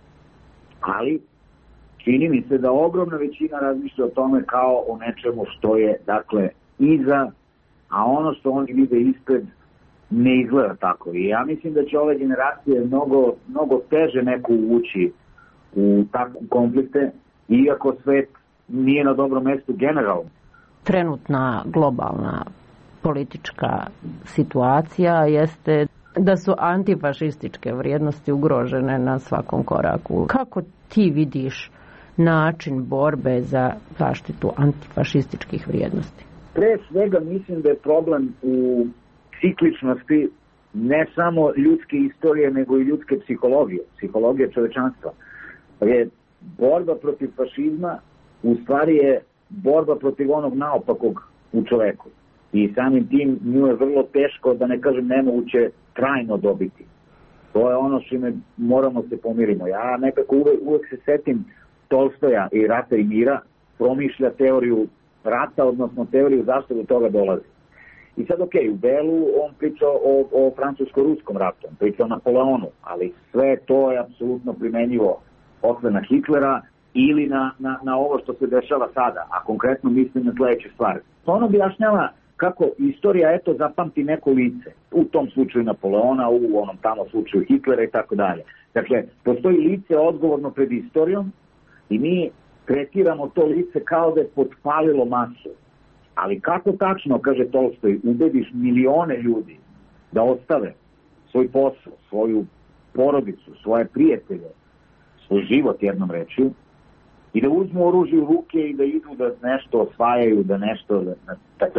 ali čini mi se da ogromna većina razmišlja o tome kao o nečemu što je dakle iza, a ono što oni vide ispred ne izgleda tako. I ja mislim da će ove generacije mnogo teže neko uvući u takve konflikte, iako svet nije na dobrom mestu generalno. Trenutna globalna politička situacija jeste da su antifašističke vrijednosti ugrožene na svakom koraku. Kako ti vidiš način borbe za zaštitu antifašističkih vrijednosti? Pre svega mislim da je problem u cikličnosti ne samo ljudske istorije, nego i ljudske psihologije čovečanstva. Je borba protiv fašizma u stvari je borba protiv onog naopakog u čoveku. I samim tim nju je vrlo teško, da ne kažem nemoguće, trajno dobiti. To je ono što moramo se pomirimo. Ja nekako uvek se setim Tolstoja i Rata i mira, promišlja teoriju rata, odnosno teoriju zašto do toga dolazi. I sad u Belu on priča o francusko-ruskom ratu, on priča o Napoleonu, ali sve to je apsolutno primenjivo posle na Hitlera ili na ovo što se dešava sada, a konkretno mislim na sledeće stvari. On objašnjava kako istorija zapamti neko lice, u tom slučaju Napoleona, u onom tamo slučaju Hitlera i tako dalje. Dakle, postoji lice odgovorno pred istorijom i mi tretiramo to lice kao da je potpalilo masu. Ali kako tačno, kaže Tolstoj, ubediš milione ljudi da ostave svoj posao, svoju porodicu, svoje prijatelje, svoj život jednom rečju, i da uzmu oružje u ruke i da idu da nešto osvajaju, da nešto... Dakle,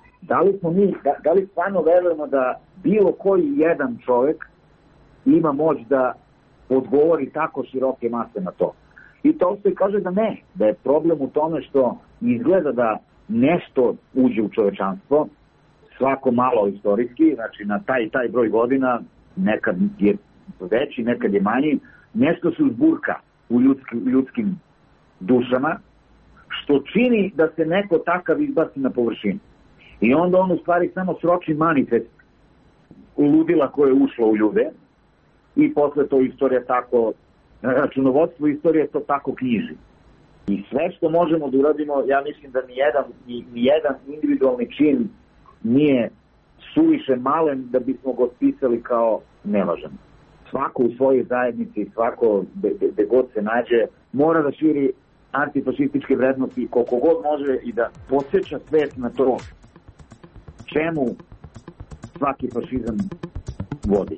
da li stvarno verujemo da bilo koji jedan čovjek ima moć da odgovori tako široke mase na to? I Tolstoj kaže da ne, da je problem u tome što izgleda da nešto uđe u čovečanstvo, svako malo istorijski, znači na taj broj godina, nekad je veći, nekad je manji, nešto se uzburka u ljudskim dušama, što čini da se neko takav izbaci na površinu. I onda on u stvari samo sroči manifest ludila koje je ušlo u ljude i posle to istorija tako, računovodstvo istorije to tako knjiži. I sve što možemo da uradimo, ja mislim da nijedan individualni čin nije suviše malen da bismo ga otpisali kao nevažan. Svako u svojoj zajednici, svako gde god se nađe, mora da širi antifašističke vrednosti koliko god može i da podsjeća svet na to čemu svaki fašizam vodi.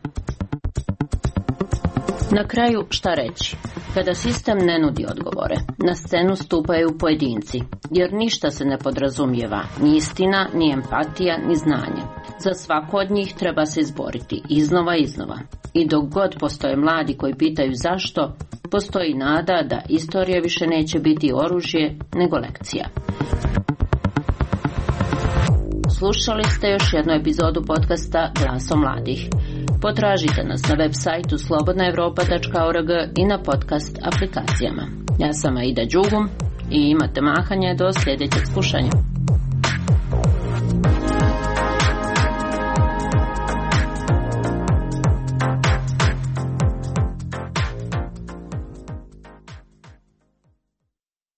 Na kraju šta reći? Kada sistem ne nudi odgovore, na scenu stupaju pojedinci, jer ništa se ne podrazumijeva, ni istina, ni empatija, ni znanje. Za svako od njih treba se izboriti iznova i iznova. I dok god postoje mladi koji pitaju zašto, postoji nada da istorija više neće biti oružje, nego lekcija. Slušali ste još jednu epizodu podcasta Glasom mladih. Potražite nas na web sajtu slobodnaevropa.org i na podcast aplikacijama. Ja sam Aida Đugum i imate mahanje do sljedećeg slušanja.